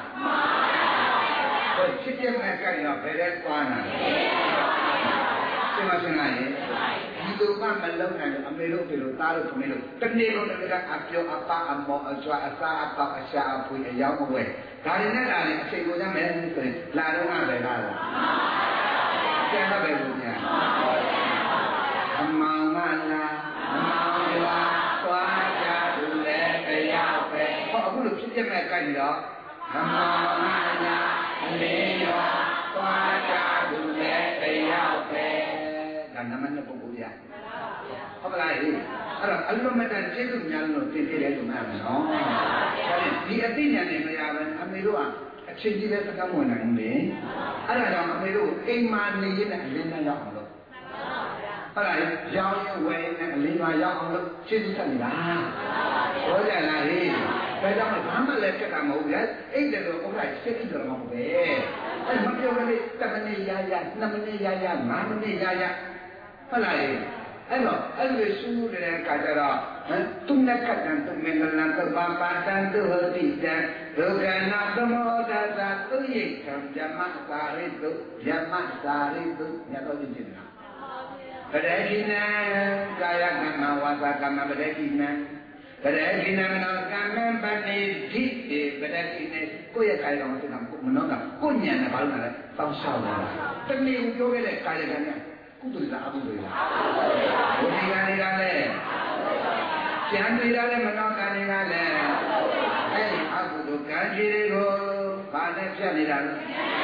ဖြစ်ပြမဲ့ကိုင်းရောဘယ်တဲ့ကွာနာလဲရှင်းမရှင်းလားဒီလိုမှမလုံးနိုင်လို့အမေတို့ဖေတို့သားတို့ခမေတို့တနေ့လုံးတည်းကအပြောအပအမောအကျွာအစာအပအရှာအဖွေအယောက်အဝဲဒါတွေနဲ့ဒါတွေအချိန်ကိုရမယ်ဆိုရင်လာတော့မှပဲလာတာပြန်တော့ပဲလို့ညာအမောင်မလားအမောင်လားသွားကြသူလည်းတရားပဲဟောအခုလိုဖြစ်ပြမဲ့ကြိုက်ပြီးတော့အမောင်မလားအလေးရောသွားကြသူလည်းတရားပဲဒါနမနဲ့ပုဂ္ဂိုလ်ရဟုတ်ပါလားအဲ့တော့အလုံးမတန်ကျေးဇူးများလို့သင်ပြတယ်လို့မှတ်မယ်နော်ဒီအသိဉာဏ်နဲ့မရဘဲအမေတို့ကအချိန်ကြီးပဲစကားမဝင်နိုင်ဘူးလေအဲ့ဒါကြောင့်အမေတို့အိမ်မှာနေရတဲ့အလင်းနဲ့ရောက်အောင်လို့ဟုတ်လားရောင်းရင်ဝယ်ရင်အလင်းမှာရောက်အောင်လို့ကျေးဇူးဆက်နေတာဟုတ်ကြလားဟေးဒါကြောင့်ဘာမှလည်းပြတ်တာမဟုတ်ဘူးအဲ့ဒါတော့ဥပ္ပလိုက်စိတ်ကြီးတော့မဟုတ်ပဲအဲ့မပြောဘဲ10မိနစ်ရ2မိနစ်ရ5မိနစ်ရဟုတ်လားအဲ့တော့အဲ့လိုရှုတဲ့အခါကျတော့သူနဲ့ကတန်သူမင်္ဂလာသဘာပါတန်သူဟတိတံဒုက္ခနာသမောဒသသူယိကံဓမ္မစာရိတုဓမ္မစာရိတုမြတ်တော်ကြီးတင်တာပရေကိနံကာယကမ္မဝါစာကမ္မပရေကိနံပရေကိနံနောကမ္မပဏိဓိတေပရေကိနံကိုယ့်ရဲ့ကာယကံကိုမနောကကိုဉာဏ်နဲ့ဘာလို့လဲတောင်းလျှောက်လာတနည်းပြောခဲ့တဲ့ကာယကံနဲ့ကုသိုလ်လားအကုသိုလ်လားဘုရားနေတာလေကျန်နေတာလေမနောကံနေတာလေအဲ့ဒီအကုသိုလ်ကံကြီးတွေကိုဘာနဲ့ဖြတ်နေတာလဲ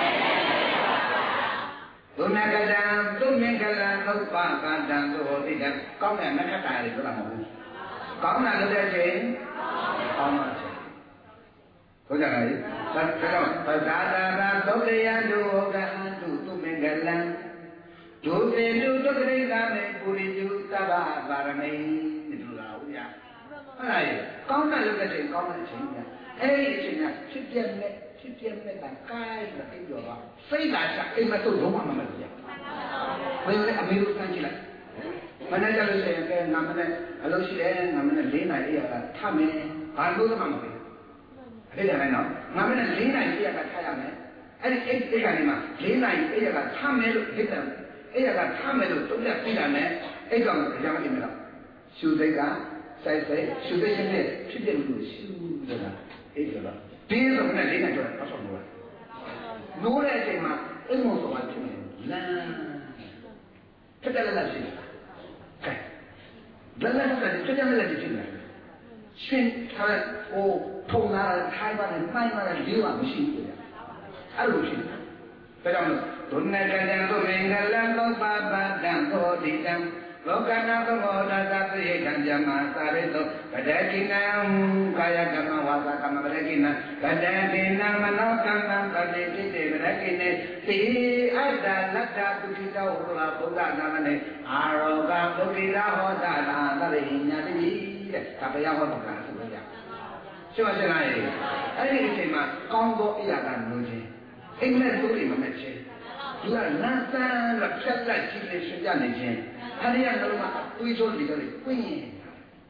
ဒုနကတံသူမင်္ဂလံသုပ္ပကတံသို့ဟိတံကောင်းတဲ့နက္ခတ္တတွေပြောတာမဟုတ်ဘူးကောင်းတာလို့တဲ့ချိန်ကောင်းပါစေဟုတ်ကြလားဒါကြောင့်ပဇာတာရာသုတ်ရယတုဟောကံတုသူမင်္ဂလံဒုသေတုဒုက္ခရိကာမေပုရိတုသဗ္ဗပါရမေဒီလိုလားဦးရအဲ့ဒါကြီးကောင်းတဲ့လုပ်တဲ့ချိန်ကောင်းတဲ့အချိန်ကအဲ့ဒီအချိန်ကဖြစ်ပြမဲ့တာကိုင်းလို့အိပ်တော့စိတ်လာချအိမ်မတော့လုံးဝမမလို့ရဘယ်လိုလဲအမေတို့စမ်းကြည့်လိုက်မနေ့ကလို့ဆိုရင်ကဲငါမနေ့အလုပ်ရှိတယ်ငါမနေ့4နာရီရတာထမယ်ဘာလို့မှမဖြစ်အဲ့ဒါလည်းနော်ငါမနေ့4နာရီရတာထရမယ်အဲ့ဒီအိတ်ကနေမှ4နာရီအိရကထမယ်လို့ဖြစ်တယ်အဲ့ဒါကထားမယ်လို့တုံးရပြတာနဲ့အဲ့ကောင်အကြောင်းပြမယ်တော့ရှုစိတ်ကစိုက်စိတ်ရှုစိတ်ချင်းနဲ့ဖြစ်တယ်လို့ရှုနေတာအဲ့ဒါတော့ဒီလိုနဲ့လေးနဲ့တော့အဆောက်လို့နိုးတဲ့အချိန်မှာအဲ့မောဆိုတာဖြစ်နေလမ်းဖြစ်တယ်လားရှိနေတာကဲဘယ်လိုလဲဖြစ်တယ်လားဖြစ်နေရှင်ထားဟိုထုံလာထိုင်ပါတယ်မှိုင်းပါတယ်လေးပါမရှိဘူးအဲ့လိုရှိတယ်ဒါကြောင့်ဒုနကတံသုမင်္ဂလံသောပပတံသောတိတံလောကနာသမောဒသပိယကံဇမသာရိတောပဒကိနံကာယကမ္မဝါစာကမ္မပဒကိနံပဒကိနံမနောကမ္မပတိတိတေပဒကိနေတိအတ္တလတ္တပုတိတောဟောဘုရားနာမနဲ့အာရောဂပုတိရာဟောတာနာသရိညာတိတဲ့ဒါဘယ်ရောက်ဟောတာလဲဆိုကြရှင်းပါရှင်းလားအဲ့ဒီအချိန်မှာကောင်းသောအရာကလိုခြင်းအိမ်နဲ့သိုးတွေမမဲ့ခြင်းသူကလမ်းစမ်းလို့ဖြတ်လိုက်ကြည့်နေရှင်ကြနေခြင်းအဲ့ဒီကလုံးကတွေးချိုးနေကြတယ်ပြင်းရင်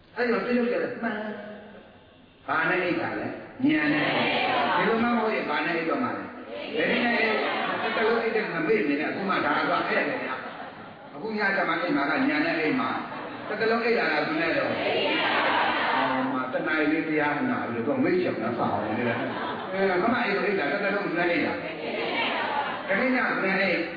အဲ့တော့ပြုတ်ကြတယ်မှန်ဘာနဲ့အိတ်တာလဲဉာဏ်နဲ့ဒီလိုမှမဟုတ်ရင်ဘာနဲ့အိတ်တော့မှာလဲဒီနေ့တလုံးအိတ်တဲ့မမေ့နေတယ်အခုမှဒါကတော့အဲ့တယ်ဗျာအခုညကျမှအိတ်မှာကဉာဏ်နဲ့အိတ်မှာတလုံးအိတ်လာတာသူနဲ့တော့မှာတဏှာလေးတရားနာပြီးတော့မိတ်ချက်နဲ့ဆောင်းနေတယ်မမအိတ်အိတ်တာတလုံးနဲ့အိတ်တာတကယ်ညနဲ့အိတ်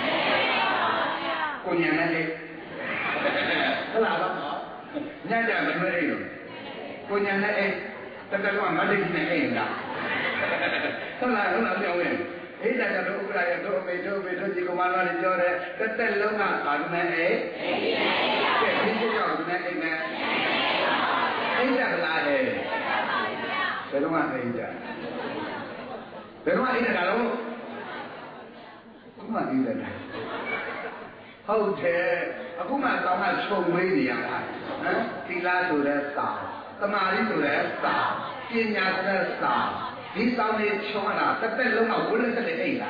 ကိုဉာဏ်နဲ့အိတ်ဟုတ်လားတော့ညကြမလွဲအိတ်လို့ကိုဉာဏ်နဲ့အိတ်တကယ်တော့မလိမ့်နဲ့အိတ်လားဟုတ်လားပြောင်းရင်အိဒါကြတော့ဥပရာရတို့အမေတို့ဒီကမလာနေပြောတယ်တက်လုံးကဘာလို့လဲအိကဲဒီကြောင့်လည်းအိနဲ့အိဒါကလားလေဘယ်တော့မှအိဒါဘယ်တော့မှအိဒါတော့ခုမှအိဒါဟုတ်တယ်အခုမှတောင်းမှခြုံဝေးနေရတာဟမ်သီလဆိုတဲ့စာသမာဓိဆိုတဲ့စာပညာဆိုတဲ့စာဒီတောင်းနေချောင်းလာတက်လုံးကဝိရစတဲ့အိတ်လာ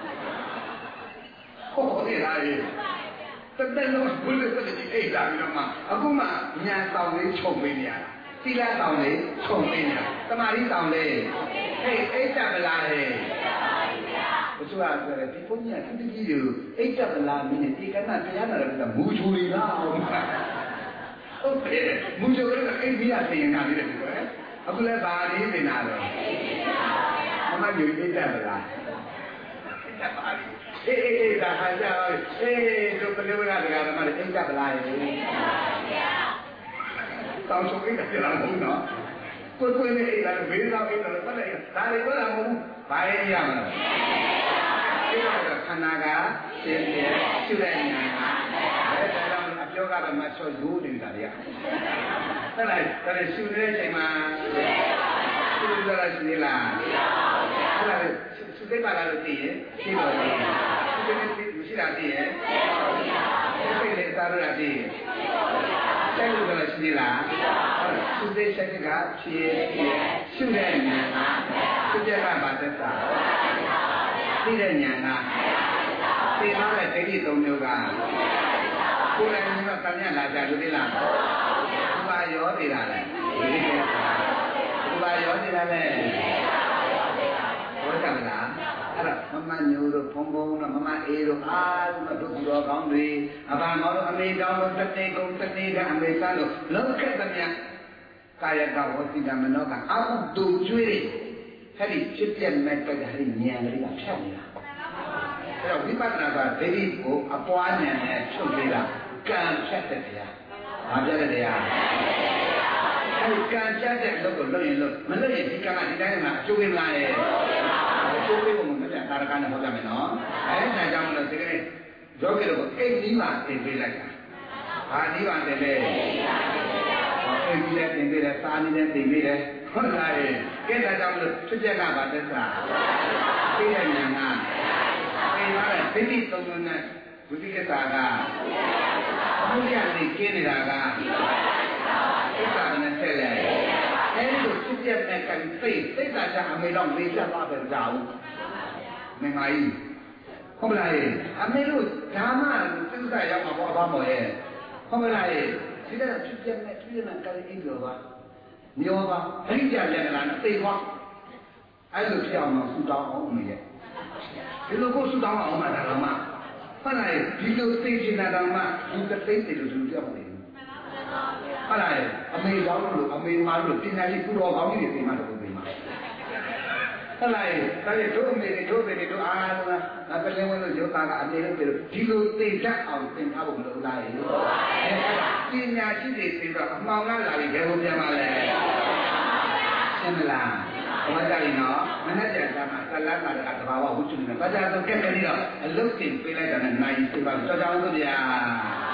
ဟုတ်တယ်လားတက်လုံးဝိရစတဲ့အိတ်လာပြီးတော့မှအခုမှညာတောင်းလေးခြုံပေးနေရတာသီလတောင်းလေးခြုံပေးနေတာသမာဓိတောင်းလေးအိတ်တက်မလားဟဲ့ဘုရားဆိုတဲ့ဒီဘုန်းကြီးကတိတိကျအိတ်တက်မလားမင်းဒီကနေ့တရားနာတယ်ကမူချူလေးလားဟုတ်တယ်မူချူလေးကအိတ်ပြီးရသိရင်ကလေးတယ်ကွယ်အခုလည်းဗာလေးနေနာတော့မမယူအိတ်တက်မလားအိတ်တက်ပါလိအေးဒါဟာကြောက်တို့ပလေးဝရတကဓမ္မလေးအိတ်တက်မလားဟဲ့တောင်းချုံအိတ်တက်လာဘူးနော်ကိုယ်နဲ့အိတ်လာဘေးသားအိတ်လာပတ်လိုက်ဒါလေးကလည်းမဟုတ်ဘူးဘာရေးရမလဲဒီတော့ခန္ဓာကရှင်းပြရှုတဲ့ညာကဒါကြောင့်အပြောကတော့မချောရိုးနေတာတွေကဟုတ်လားဒါလည်းရှုနေတဲ့အချိန်မှာရှုရတာရှိလားဟုတ်လားရှုတဲ့ပါလားလို့သိရင်ရှင်းပါဘူးရှုတဲ့မရှိတာသိရင်သိတယ်သာရတာသိရင်ဆက်လို့လည်းရှိလားရှုတဲ့စိတ်ကဖြစ်ရှုတဲ့ညာကရှုတဲ့ကဘာသက်သာသိတဲ့ညာကသိထားတဲ့ဒိဋ္ဌိ၃မျိုးကကိုယ်လည်းမျိုးကတမ်းလာကြလို့သိလားဘုရားရောသေးတာလေဘုရားရောသေးတာလေဟုတ်ကဲ့လားအဲ့တော့မမညိုတို့ဖုံဖုံတို့မမအေးတို့အားလုံးတို့တော်ကောင်းတွေအဘာမောတို့အမေကောင်းတို့တတိကုံတတိကအမေသားတို့လုံးခက်သမျှကာယကဝစီကမနောကအဟုတူကျွေးအဲ့ဒီဖြစ်ပြမဲ့တိုက်တာဟိဉာဏ်လေးကဖြတ်နေတာအဲ့တော့ဝိပဿနာကဒိဋ္ဌိကိုအပွားဉာဏ်နဲ့ချုပ်ပေးတာကံဖြတ်တဲ့တရားဘာပြတဲ့တရားအဲ့ဒီကံဖြတ်တဲ့အလုပ်ကိုလုပ်ရင်လုပ်မလုပ်ရင်ဒီကံကဒီတိုင်းမှာအကျိုးပေးမလားရဲ့အကျိုးပေးဖို့မပြတ်တာရကနဲ့ဟောကြမယ်နော်အဲ့ဒါကြောင့်မလို့ဒီကနေ့ယောဂီတို့အိတ်နီးမှသင်ပေးလိုက်တာဘာနီးမှသင်လဲအိတ်ကြီးလည်းသင်ပေးတယ်စာနီးလည်းသင်ပေးတယ်ဟုတ်လားကဲဒါကြောင့်မလို့ဖြစ်ချက်ကဘာသက်သာသိတဲ့ဉာဏ်ကသိရတဲ့ဒိဋ္ဌိသုံးမျိုးနဲ့ဝိသိကိစ္စကအမှုရနေကျင်းနေတာကသစ္စာနဲ့ဆက်လဲအဲဒီလိုဖြစ်ချက်နဲ့ကံသိသစ္စာချအမေတော့လေးချက်သွားပဲကြောက်မင်းမကြီးဟုတ်လားအမေတို့ဓမ္မသစ္စာရောက်မှာပေါ့အဘမော်ရဲ့ဟုတ်လားဒီတဲ့ဖြစ်ချက်နဲ့တွေ့နေကံအင်းပြောပါမျောပါအရိယာလည်းလားသိသွားအဲ့လိုဖြစ်အောင်ဆူတောင်းအောင်မရဲ့ဒီလိုကိုဆူတောင်းအောင်မှာဒါတော့မှဟုတ်လားဒီလိုသိချင်တာတော့မှဒီတသိသိလို့သူပြောနေတယ်ဟုတ်လားအမေကောင်းလို့အမေမားလို့ပညာရှိသူတော်ကောင်းကြီးတွေသိမှတော့သိမှာဟုတ်လားဒါရဲ့တို့အမေတွေတို့တွေတို့အားလုံးကပလင်းဝင်လို့ယောဂကအမေတို့ဒီလိုသိတတ်အောင်သင်ထားဖို့မလိုလားပညာရှိတွေသိတော့အမှောင်လာပြီးဘယ်လိုပြန်มาလဲရှင်းမလားဘာကြလဲနော်မနေ့ကတည်းကသလန်းတာကတဘာဝဝှချုံနေဘာကြတော့ကဲကလေးတော့အလုတ်တင်ပေးလိုက်တာနဲ့နိုင်ပြီပါကြောက်ကြောက်လို့ဗျာ